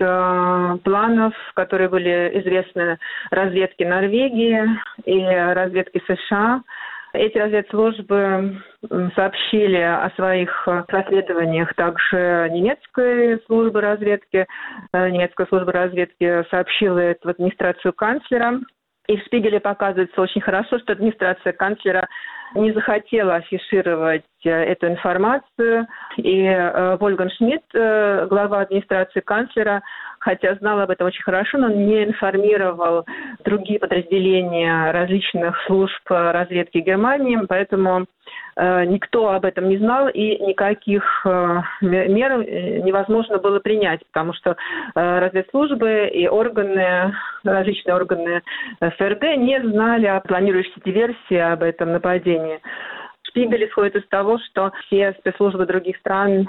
с планов, которые были известны разведке Норвегии и разведке США. Эти разведслужбы сообщили о своих расследованиях также немецкой службы разведки. Немецкая служба разведки сообщила это в администрацию канцлера. И в «Шпигеле» показывается очень хорошо, что администрация канцлера не захотела афишировать эту информацию. И Вольфганг Шмидт, глава администрации канцлера, хотя знал об этом очень хорошо, но не информировал другие подразделения различных служб разведки Германии, поэтому э, никто об этом не знал, и никаких э, мер невозможно было принять, потому что э, разведслужбы и органы, различные органы эф эр гэ не знали о планирующейся диверсии, об этом нападении. «Шпигель» исходит из того, что все спецслужбы других стран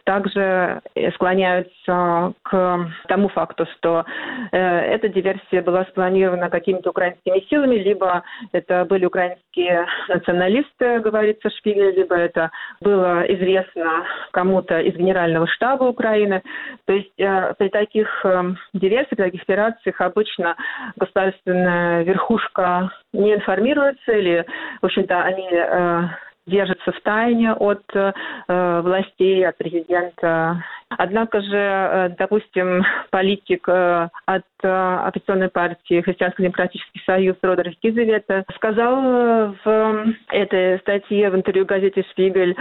также склоняются к тому факту, что э, эта диверсия была спланирована какими-то украинскими силами, либо это были украинские националисты, говорится в «Шпигеле», либо это было известно кому-то из Генерального штаба Украины. То есть э, при таких э, диверсиях, при таких операциях обычно государственная верхушка не информируется, или, в общем-то, они э, держатся в тайне от э, властей, от президента. Однако же, э, допустим, политик э, от э, оппозиционной партии Христианско-демократический союз Родерик Кизевета сказал в этой статье в интервью газете «Шпигель»,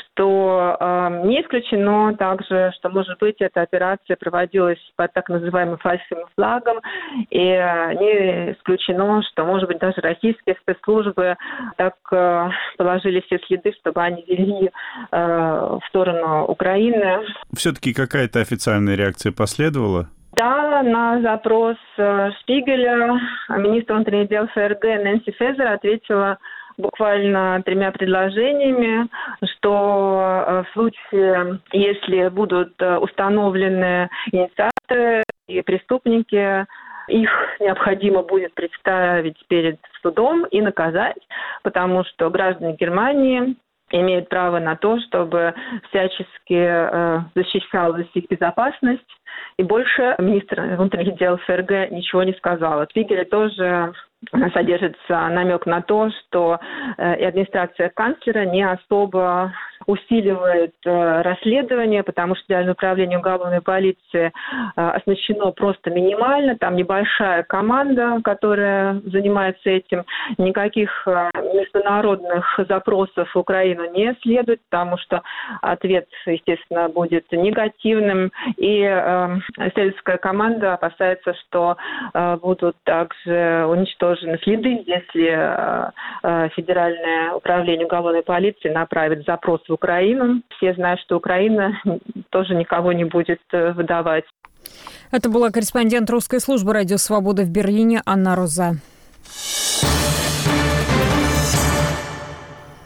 что э, не исключено также, что, может быть, эта операция проводилась под так называемым фальшивым флагом, и э, не исключено, что, может быть, даже российские спецслужбы так э, положили все следы, чтобы они вели э, в сторону Украины. Все-таки какая-то официальная реакция последовала? Да, на запрос «Шпигеля» министр внутренних дел эф эр гэ Нэнси Фезер ответила буквально тремя предложениями, что в случае, если будут установлены инициаторы и преступники, их необходимо будет представить перед судом и наказать, потому что граждане Германии имеют право на то, чтобы всячески э, защищалась их безопасность. И больше министр внутренних дел эф эр гэ ничего не сказал. В «Шпигеле» тоже содержится намек на то, что э, и администрация канцлера не особо усиливает э, расследование, потому что Федеральное управление уголовной полиции э, оснащено просто минимально. Там небольшая команда, которая занимается этим. Никаких э, международных запросов в Украину не следует, потому что ответ, естественно, будет негативным. И э, исследовательская команда опасается, что э, будут также уничтожены следы, если э, э, Федеральное управление уголовной полиции направит запрос в Украину. Все знают, что Украина тоже никого не будет выдавать. Это была корреспондент русской службы «Радио Свобода» в Берлине Анна Роза.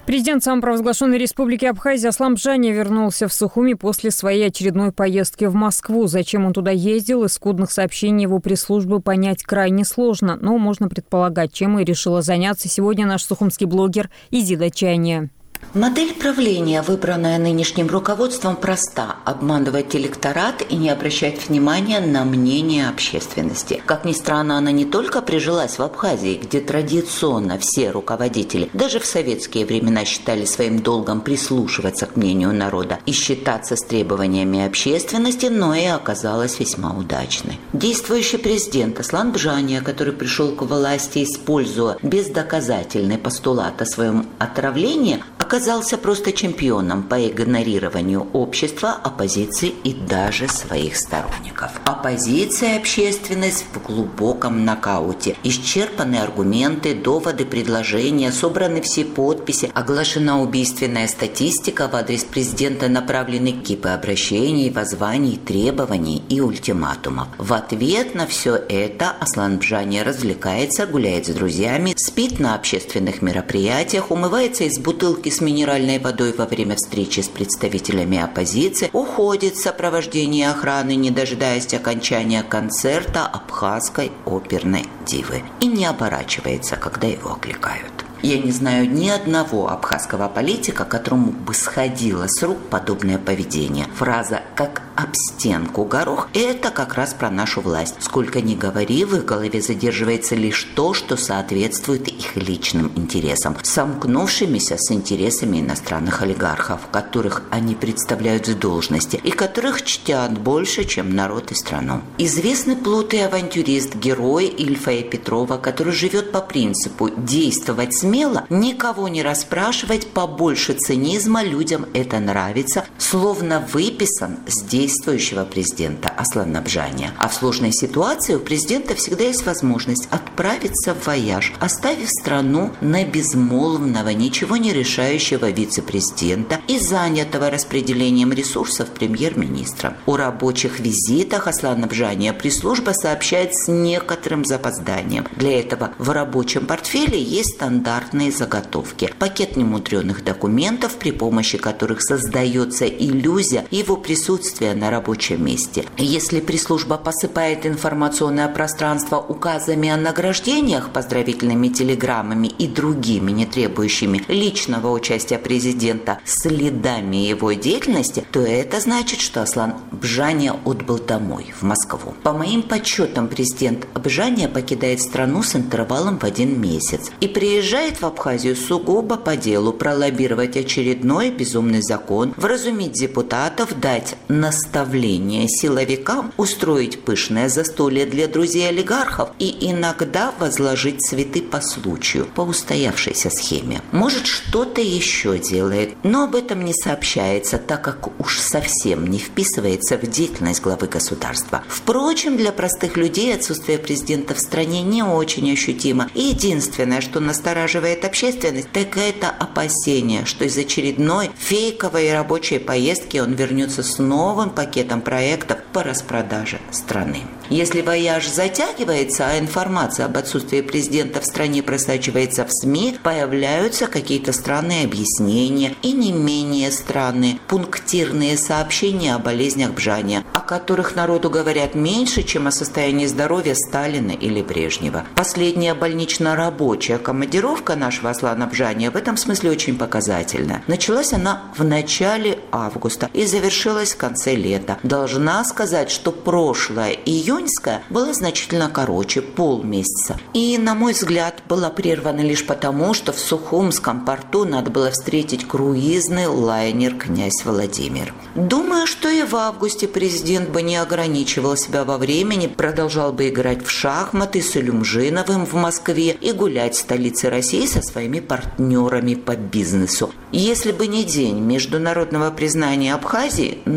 Президент самопровозглашенной республики Абхазия Аслан Бжания вернулся в Сухуми после своей очередной поездки в Москву. Зачем он туда ездил, из скудных сообщений его пресс-службы понять крайне сложно, но можно предполагать, чем и решила заняться сегодня наш сухумский блогер Изида Чайния. Модель правления, выбранная нынешним руководством, проста – обманывать электорат и не обращать внимания на мнение общественности. Как ни странно, она не только прижилась в Абхазии, где традиционно все руководители, даже в советские времена, считали своим долгом прислушиваться к мнению народа и считаться с требованиями общественности, но и оказалась весьма удачной. Действующий президент Аслан Бжания, который пришел к власти, используя бездоказательный постулат о своем отравлении, оказался просто чемпионом по игнорированию общества, оппозиции и даже своих сторонников. Оппозиция и общественность в глубоком нокауте. Исчерпаны аргументы, доводы, предложения, собраны все подписи, оглашена убийственная статистика в адрес президента, направлены кипы обращений, воззваний, требований и ультиматумов. В ответ на все это Аслан Бжания развлекается, гуляет с друзьями, спит на общественных мероприятиях, умывается из бутылки с минеральной водой во время встречи с представителями оппозиции, уходит в сопровождении охраны, не дожидаясь окончания концерта абхазской оперной дивы, и не оборачивается, когда его окликают. Я не знаю ни одного абхазского политика, которому бы сходило с рук подобное поведение. Фраза «как об стенку горох» – это как раз про нашу власть. Сколько ни говори, в их голове задерживается лишь то, что соответствует их личным интересам, сомкнувшимися с интересами иностранных олигархов, которых они представляют в должности и которых чтят больше, чем народ и страну. Известный плут и авантюрист, герой Ильфа Петрова, который живет по принципу «действовать смело, никого не расспрашивать, побольше цинизма, людям это нравится», словно выписан с действующего президента Аслана Бжания. А в сложной ситуации у президента всегда есть возможность отправиться в вояж, оставив страну на безмолвного, ничего не решающего вице-президента и занятого распределением ресурсов премьер-министра. О рабочих визитах Аслана Бжания пресс-служба сообщает с некоторым запозданием. Для этого в рабочем портфеле есть стандартные заготовки, пакет немудреных документов, при помощи которых создается иллюзия его присутствия на рабочем месте. Если пресс-служба посыпает информационное пространство указами о награждениях, поздравительными телеграммами и другими, не требующими личного участия президента, следами его деятельности, то это значит, что Аслан Бжания отбыл домой, в Москву. По моим подсчетам, президент Бжания покидает страну с интервалом в один месяц и приезжает в Абхазию сугубо по делу: пролоббировать очередной безумный закон, вразумить депутатов, дать наставления силовикам, устроить пышное застолье для друзей олигархов и иногда возложить цветы по случаю, по устоявшейся схеме. Может, что-то еще делает, но об этом не сообщается, так как уж совсем не вписывается в деятельность главы государства. Впрочем, для простых людей отсутствие президента в стране не очень ощутимо. И единственное, что настораживает общественность, так это опасение, что из очередной фейковой рабочей поездки он вернется с новым пакетом проектов по распродаже страны. Если вояж затягивается, а информация об отсутствии президента в стране просачивается в СМИ, появляются какие-то странные объяснения и не менее странные пунктирные сообщения о болезнях Бжания, о которых народу говорят меньше, чем о состоянии здоровья Сталина или Брежнева. Последняя больнично-рабочая командировка нашего Аслана Бжания в этом смысле очень показательна. Началась она в начале августа и завершилась в конце лета. Должна сказать, что прошлая июньская была значительно короче, полмесяца. И, на мой взгляд, была прервана лишь потому, что в Сухумском порту надо было встретить круизный лайнер «Князь Владимир». Думаю, что и в августе президент бы не ограничивал себя во времени, продолжал бы играть в шахматы с Илюмжиновым в Москве и гулять в столице России со своими партнерами по бизнесу. Если бы не день международного признания Абхазии, на который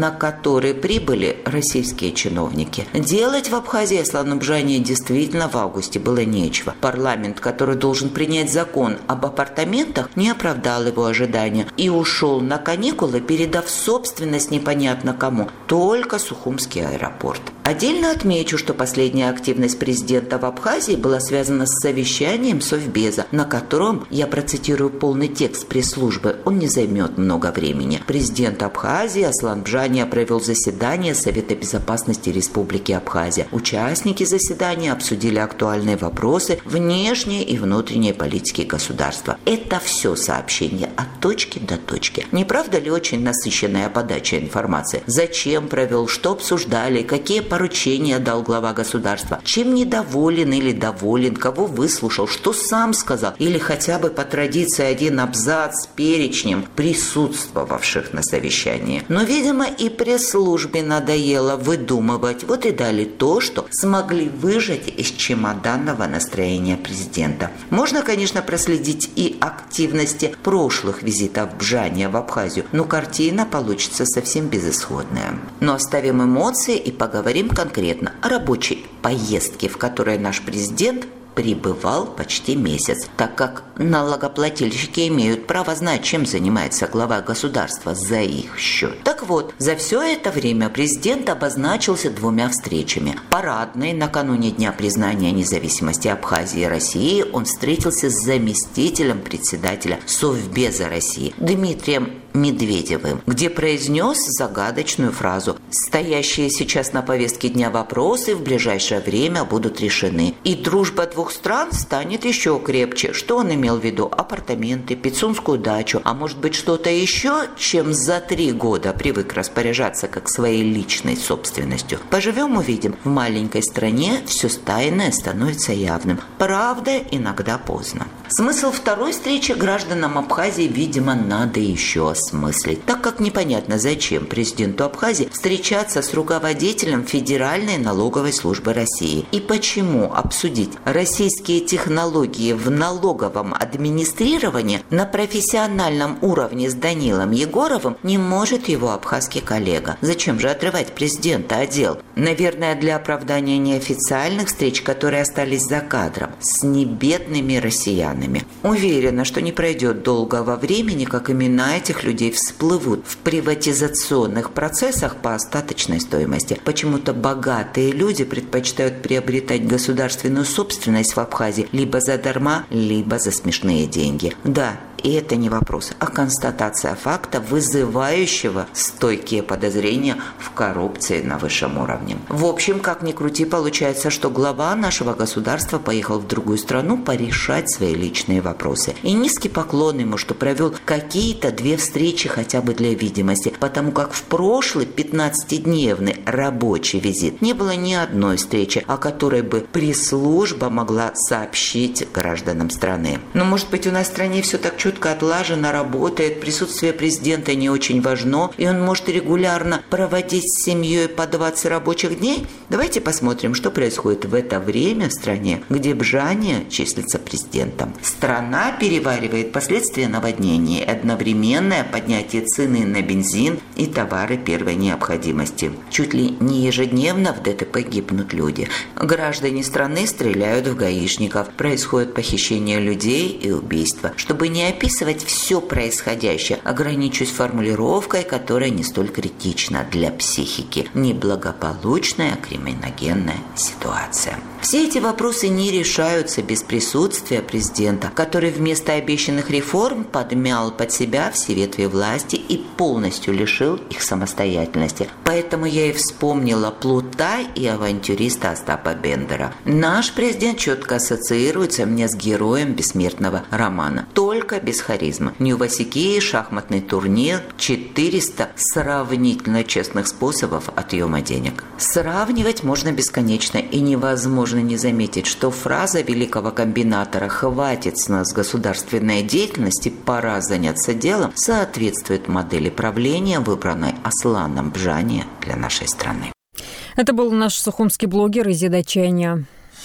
которой прибыли российские чиновники. Делать в Абхазии Аслану-Бжане действительно в августе было нечего. Парламент, который должен принять закон об апартаментах, не оправдал его ожидания и ушел на каникулы, передав собственность непонятно кому, только Сухумский аэропорт. Отдельно отмечу, что последняя активность президента в Абхазии была связана с совещанием Совбеза, на котором, я процитирую полный текст пресс-службы, он не займет много времени. Президент Абхазии Аслан Бжане провел заседание Совета безопасности Республики Абхазия. Участники заседания обсудили актуальные вопросы внешней и внутренней политики государства. Это все сообщение от точки до точки. Не правда ли очень насыщенная подача информации? Зачем провел, что обсуждали, какие поручения дал глава государства, чем недоволен или доволен, кого выслушал, что сам сказал, или хотя бы по традиции один абзац с перечнем присутствовавших на совещании. Но, видимо, и пресс-службе надоело выдумывать. Вот и дали то, что смогли выжать из чемоданного настроения президента. Можно, конечно, проследить и активности прошлых визитов Бжане в Абхазию, но картина получится совсем безысходная. Но оставим эмоции и поговорим конкретно о рабочей поездке, в которой наш президент пребывал почти месяц, так как налогоплательщики имеют право знать, чем занимается глава государства за их счет. Так вот, за все это время президент обозначился двумя встречами. Парадной, накануне Дня признания независимости Абхазии и России, он встретился с заместителем председателя Совбеза России Дмитрием Медведевым, где произнес загадочную фразу: «Стоящие сейчас на повестке дня вопросы в ближайшее время будут решены, и дружба двух стран станет еще крепче». Что он имел в виду? Апартаменты, пицунскую дачу, а может быть что-то еще, чем за три года привык распоряжаться как своей личной собственностью? Поживем, увидим. В маленькой стране все тайное становится явным. Правда, иногда поздно. Смысл второй встречи гражданам Абхазии, видимо, надо еще осмыслить, так как непонятно, зачем президенту Абхазии встречаться с руководителем Федеральной налоговой службы России и почему обсудить российские технологии в налоговом администрировании на профессиональном уровне с Данилом Егоровым не может его абхазский коллега. Зачем же отрывать президента от дел? Наверное, для оправдания неофициальных встреч, которые остались за кадром, с небедными россиянами. Уверена, что не пройдет долгого времени, как имена этих людей всплывут в приватизационных процессах по остаточной стоимости. Почему-то богатые люди предпочитают приобретать государственную собственность в Абхазии либо задарма, либо за смешные деньги. Да, и это не вопрос, а констатация факта, вызывающего стойкие подозрения в коррупции на высшем уровне. В общем, как ни крути, получается, что глава нашего государства поехал в другую страну порешать свои личные вопросы. И низкий поклон ему, что провел какие-то две встречи хотя бы для видимости, потому как в прошлый пятнадцатидневный рабочий визит не было ни одной встречи, о которой бы пресс-служба могла сообщить гражданам страны. Но, может быть, у нас в стране все так четко четко отлаженно работает, присутствие президента не очень важно, и он может регулярно проводить с семьей по двадцать рабочих дней? Давайте посмотрим, что происходит в это время в стране, где Бжане числится президентом. Страна переваривает последствия наводнений, одновременное поднятие цены на бензин и товары первой необходимости. Чуть ли не ежедневно в ДТП гибнут люди. Граждане страны стреляют в гаишников, происходит похищение людей и убийства. Чтобы не описывать все происходящее, ограничусь формулировкой, которая не столь критична для психики. Неблагополучная криминогенная ситуация. Все эти вопросы не решаются без присутствия президента, который вместо обещанных реформ подмял под себя все ветви власти и полностью лишил их самостоятельности. Поэтому я и вспомнила плута и авантюриста Остапа Бендера. Наш президент четко ассоциируется мне с героем бессмертного романа, только без харизмы. Нью-Васикии, шахматный турнир, четыреста сравнительно честных способов отъема денег. Сравнивать можно бесконечно, и невозможно не заметить, что фраза великого комбинатора «хватит с нас государственной деятельности, пора заняться делом» соответствует модели правления, выбранной Асланом Бжане для нашей страны. Это был наш сухумский блогер Изет Дачаня.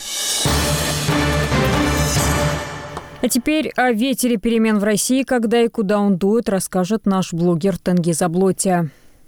А теперь о ветере перемен в России, когда и куда он дует, расскажет наш блогер Тенгиз Аблотия.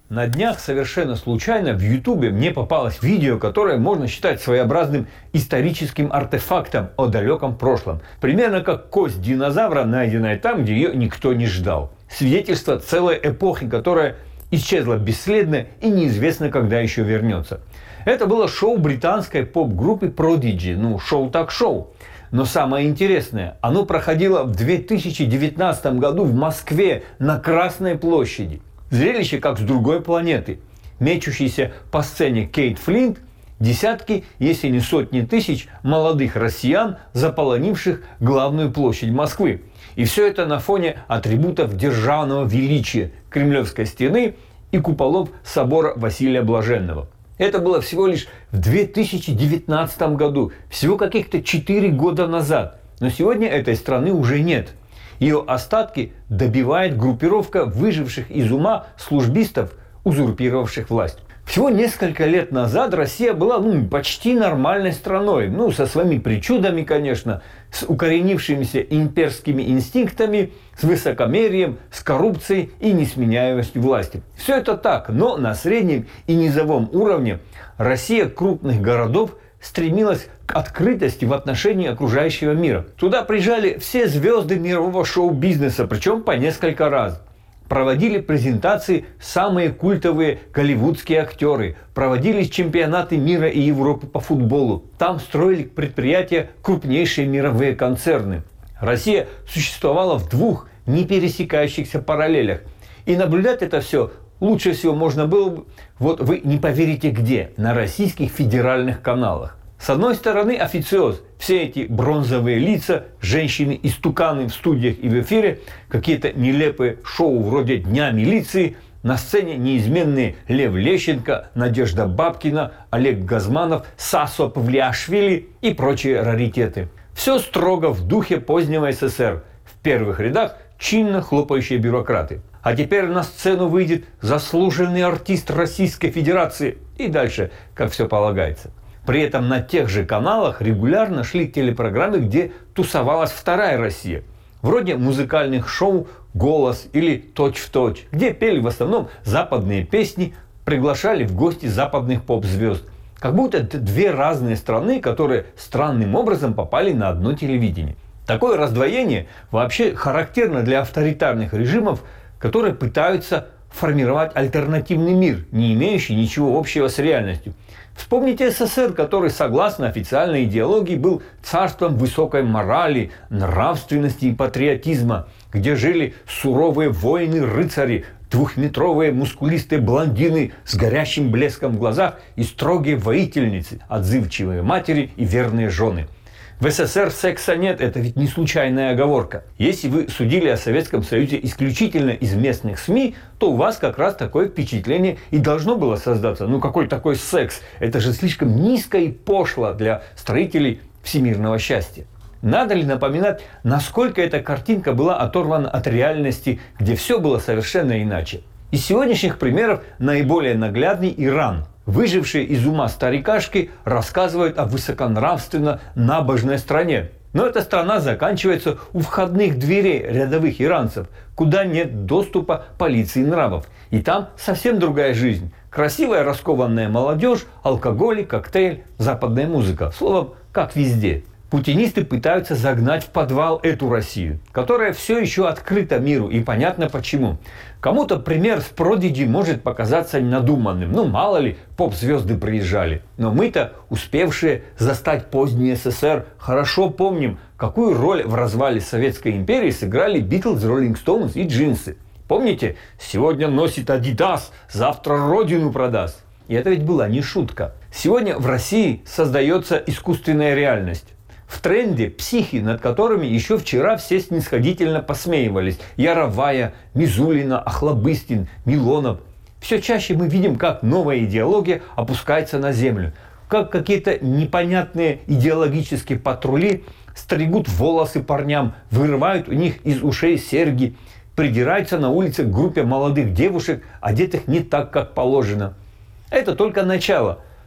На днях совершенно случайно в Ютубе мне попалось видео, которое можно считать своеобразным историческим артефактом о далеком прошлом. Примерно как кость динозавра, найденная там, где ее никто не ждал. Свидетельство целой эпохи, которая исчезла бесследно и неизвестно, когда еще вернется. Это было шоу британской поп-группы Prodigy, ну шоу так шоу. Но самое интересное, оно проходило в две тысячи девятнадцатом году в Москве на Красной площади. Зрелище как с другой планеты. Мечущийся по сцене Кейт Флинт, десятки, если не сотни тысяч молодых россиян, заполонивших главную площадь Москвы. И все это на фоне атрибутов державного величия Кремлевской стены и куполов собора Василия Блаженного. Это было всего лишь в две тысячи девятнадцатом году, всего каких-то четыре года назад. Но сегодня этой страны уже нет. Ее остатки добивает группировка выживших из ума службистов, узурпировавших власть. Всего несколько лет назад Россия была ну, почти нормальной страной. Ну, со своими причудами, конечно, с укоренившимися имперскими инстинктами, с высокомерием, с коррупцией и несменяемостью власти. Все это так, но на среднем и низовом уровне Россия крупных городов стремилась к открытости в отношении окружающего мира. Туда приезжали все звезды мирового шоу-бизнеса, причем по несколько раз. Проводили презентации самые культовые голливудские актеры, проводились чемпионаты мира и Европы по футболу. Там строили предприятия крупнейшие мировые концерны. Россия существовала в двух не пересекающихся параллелях. И наблюдать это все лучше всего можно было бы, вот вы не поверите где, на российских федеральных каналах. С одной стороны официоз, все эти бронзовые лица, женщины-истуканы в студиях и в эфире, какие-то нелепые шоу вроде «Дня милиции», на сцене неизменные Лев Лещенко, Надежда Бабкина, Олег Газманов, Сасо Павлиашвили и прочие раритеты. Все строго в духе позднего СССР. В первых рядах чинно хлопающие бюрократы. А теперь на сцену выйдет заслуженный артист Российской Федерации. И дальше, как все полагается. При этом на тех же каналах регулярно шли телепрограммы, где тусовалась вторая Россия. Вроде музыкальных шоу «Голос» или «Точь в точь», где пели в основном западные песни, приглашали в гости западных поп-звезд. Как будто это две разные страны, которые странным образом попали на одно телевидение. Такое раздвоение вообще характерно для авторитарных режимов, которые пытаются формировать альтернативный мир, не имеющий ничего общего с реальностью. Вспомните СССР, который, согласно официальной идеологии, был царством высокой морали, нравственности и патриотизма, где жили суровые воины-рыцари, двухметровые мускулистые блондины с горящим блеском в глазах и строгие воительницы, отзывчивые матери и верные жены. В СССР секса нет, это ведь не случайная оговорка. Если вы судили о Советском Союзе исключительно из местных СМИ, то у вас как раз такое впечатление и должно было создаться. Ну какой такой секс? Это же слишком низко и пошло для строителей всемирного счастья. Надо ли напоминать, насколько эта картинка была оторвана от реальности, где все было совершенно иначе? Из сегодняшних примеров наиболее наглядный Иран. Выжившие из ума старикашки рассказывают о высоконравственно набожной стране. Но эта страна заканчивается у входных дверей рядовых иранцев, куда нет доступа полиции нравов. И там совсем другая жизнь. Красивая раскованная молодежь, алкоголь, коктейль, западная музыка. Словом, как везде. Путинисты пытаются загнать в подвал эту Россию, которая все еще открыта миру, и понятно почему. Кому-то пример с Prodigy может показаться надуманным. Ну, мало ли, поп-звезды приезжали. Но мы-то, успевшие застать поздний СССР, хорошо помним, какую роль в развале Советской империи сыграли Beatles, Rolling Stones и джинсы. Помните? Сегодня носит Adidas, завтра родину продаст. И это ведь была не шутка. Сегодня в России создается искусственная реальность. В тренде психи, над которыми еще вчера все снисходительно посмеивались. Яровая, Мизулина, Охлобыстин, Милонов. Все чаще мы видим, как новая идеология опускается на землю. Как какие-то непонятные идеологические патрули стригут волосы парням, вырывают у них из ушей серьги, придираются на улице к группе молодых девушек, одетых не так, как положено. Это только начало.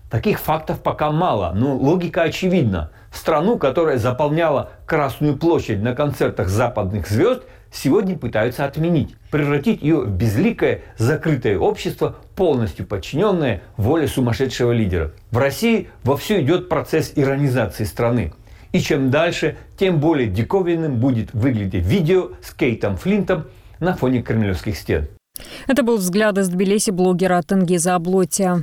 Таких фактов пока мало, но логика очевидна. Страну, которая заполняла Красную площадь на концертах западных звезд, сегодня пытаются отменить, превратить ее в безликое, закрытое общество, полностью подчиненное воле сумасшедшего лидера. В России вовсю идет процесс иронизации страны. И чем дальше, тем более диковинным будет выглядеть видео с Кейтом Флинтом на фоне кремлевских стен. Это был взгляд из Тбилиси блогера Тенгиза Аблотия.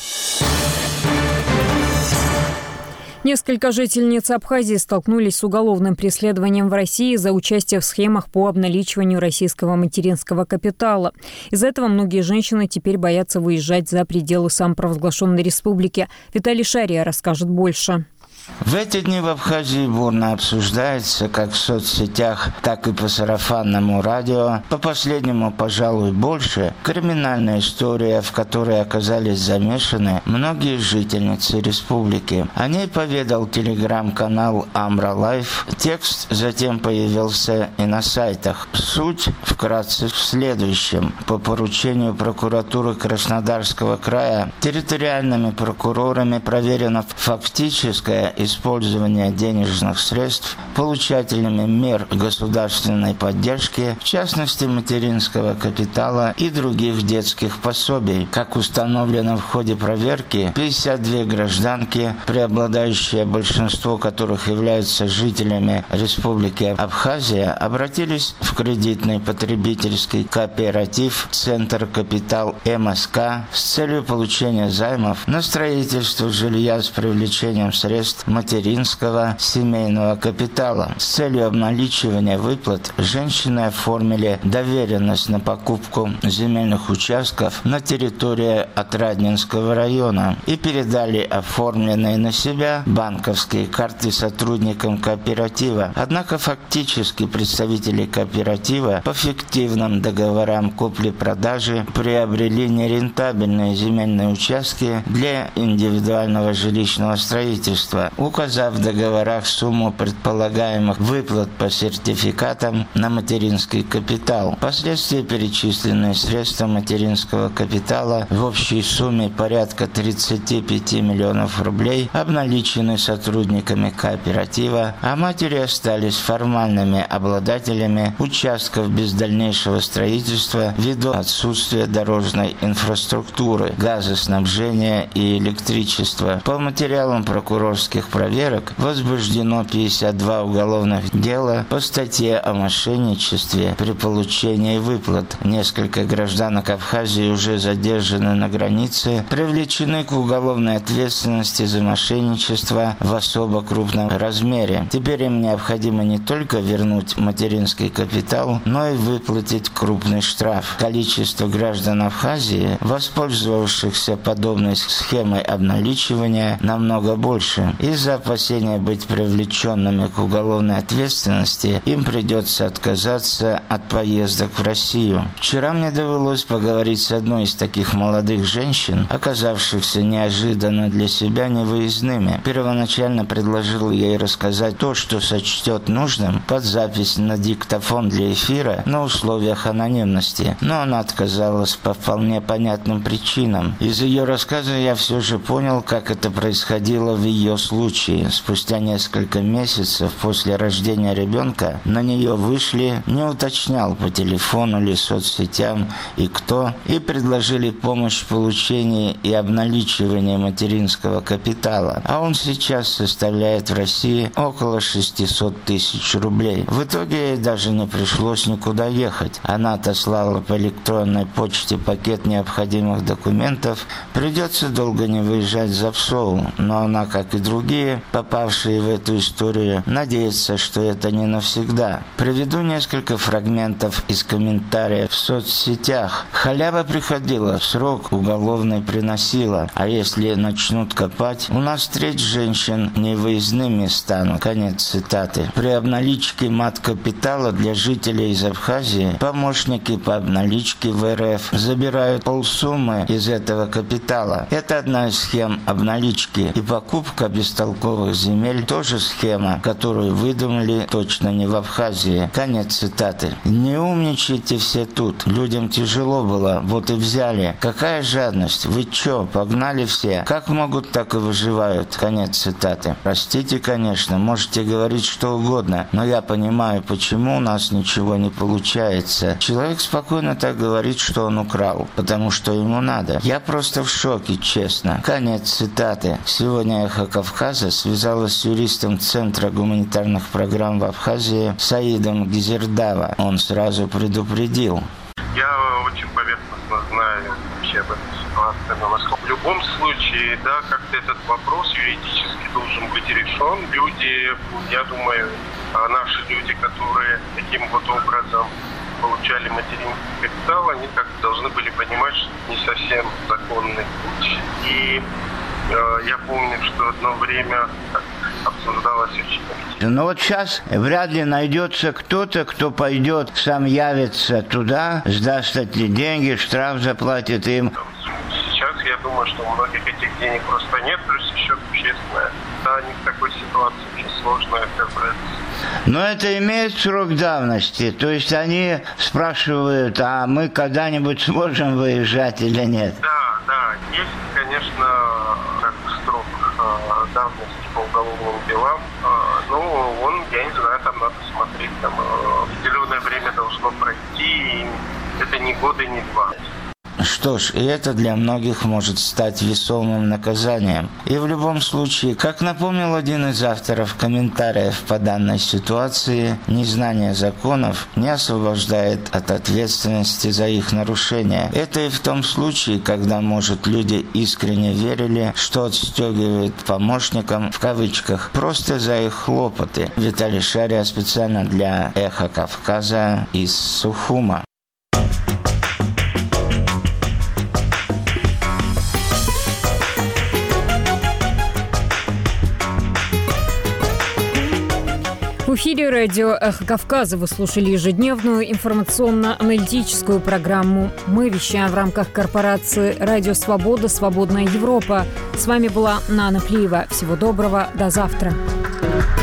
Несколько жительниц Абхазии столкнулись с уголовным преследованием в России за участие в схемах по обналичиванию российского материнского капитала. Из-за этого многие женщины теперь боятся выезжать за пределы самопровозглашенной республики. Виталий Шария расскажет больше. В эти дни в Абхазии бурно обсуждается как в соцсетях, так и по сарафанному радио, по последнему, пожалуй, больше, криминальная история, в которой оказались замешаны многие жительницы республики. О ней поведал телеграм-канал Амра Лайф. Текст затем появился и на сайтах. Суть вкратце в следующем. По поручению прокуратуры Краснодарского края территориальными прокурорами проверено фактическое использование денежных средств получателями мер государственной поддержки, в частности материнского капитала и других детских пособий. Как установлено в ходе проверки, пятьдесят две гражданки, преобладающее большинство которых являются жителями Республики Абхазия, обратились в кредитный потребительский кооператив «Центр Капитал МСК» с целью получения займов на строительство жилья с привлечением средств материнского семейного капитала. С целью обналичивания выплат женщины оформили доверенность на покупку земельных участков на территории Отрадненского района и передали оформленные на себя банковские карты сотрудникам кооператива. Однако фактически представители кооператива по фиктивным договорам купли-продажи приобрели нерентабельные земельные участки для индивидуального жилищного строительства, указав в договорах сумму предполагаемых выплат по сертификатам на материнский капитал. Впоследствии перечисленные средства материнского капитала в общей сумме порядка тридцать пять миллионов рублей обналичены сотрудниками кооператива, а матери остались формальными обладателями участков без дальнейшего строительства ввиду отсутствия дорожной инфраструктуры, газоснабжения и электричества. По материалам прокурорских проверок возбуждено пятьдесят два уголовных дела по статье о мошенничестве при получении выплат. Несколько гражданок Абхазии уже задержаны на границе, привлечены к уголовной ответственности за мошенничество в особо крупном размере. Теперь им необходимо не только вернуть материнский капитал, но и выплатить крупный штраф. Количество граждан Абхазии, воспользовавшихся подобной схемой обналичивания, намного больше. Из-за опасения быть привлеченными к уголовной ответственности им придется отказаться от поездок в Россию. Вчера мне довелось поговорить с одной из таких молодых женщин, оказавшихся неожиданно для себя невыездными. Первоначально предложил ей рассказать то, что сочтет нужным, под запись на диктофон для эфира на условиях анонимности, но она отказалась по вполне понятным причинам. Из ее рассказа я все же понял, как это происходило в ее случае. Спустя несколько месяцев после рождения ребенка на нее вышли, не уточнял по телефону или соцсетям и кто, и предложили помощь в получении и обналичивании материнского капитала, а он сейчас составляет в России около шестьсот тысяч рублей. В итоге ей даже не пришлось никуда ехать. Она отослала по электронной почте пакет необходимых документов. Придется долго не выезжать за Псоу, но она, как и другие, попавшие в эту историю, надеется, что это не навсегда. Приведу несколько фрагментов из комментариев в соцсетях. Халява приходила, в срок уголовный приносила, а если начнут копать, у нас треть женщин невыездными станут. Конец цитаты. При обналичке мат-капитала для жителей из Абхазии помощники по обналичке в РФ забирают полсуммы из этого капитала. Это одна из схем обналички, и покупка без бестолковых земель тоже схема, которую выдумали точно не в Абхазии. Конец цитаты. Не умничайте все тут. Людям тяжело было, вот и взяли. Какая жадность? Вы чё, погнали все? Как могут, так и выживают. Конец цитаты. Простите, конечно, можете говорить что угодно, но я понимаю, почему у нас ничего не получается. Человек спокойно так говорит, что он украл, потому что ему надо. Я просто в шоке, честно. Конец цитаты. Сегодня «Эхо Кавказа» связалась с юристом Центра гуманитарных программ в Абхазии Саидом Гизердава. Он сразу предупредил. Я очень поверхностно знаю вообще об этой ситуации, но в любом случае, да, как-то этот вопрос юридически должен быть решен. Люди, я думаю, наши люди, которые таким вот образом получали материнский капитал, они как должны были понимать, что это не совсем законный путь. И э, я помню, что одно время обсуждалось очень активно. Но вот сейчас вряд ли найдется кто-то, кто пойдет, сам явится туда, сдаст эти деньги, штраф заплатит им. Сейчас я думаю, что у многих этих денег просто нет, плюс еще общественная. Да, они в такой ситуации очень сложно разобраться. Но это имеет срок давности, то есть они спрашивают, а мы когда-нибудь сможем выезжать или нет? Да, да, есть, конечно, как срок э, давности по уголовным делам, э, но он, я не знаю, там надо смотреть, там э, определенное время должно пройти, и это не годы, не два. Что ж, и это для многих может стать весомым наказанием. И в любом случае, как напомнил один из авторов комментариев по данной ситуации, незнание законов не освобождает от ответственности за их нарушение. Это и в том случае, когда, может, люди искренне верили, что отстегивают помощникам, в кавычках, просто за их хлопоты. Виталий Шария специально для «Эхо Кавказа» из Сухума. В эфире радио «Эхо Кавказа» вы слушали ежедневную информационно-аналитическую программу. Мы вещаем в рамках корпорации «Радио Свобода. Свободная Европа». С вами была Нана Плиева. Всего доброго. До завтра.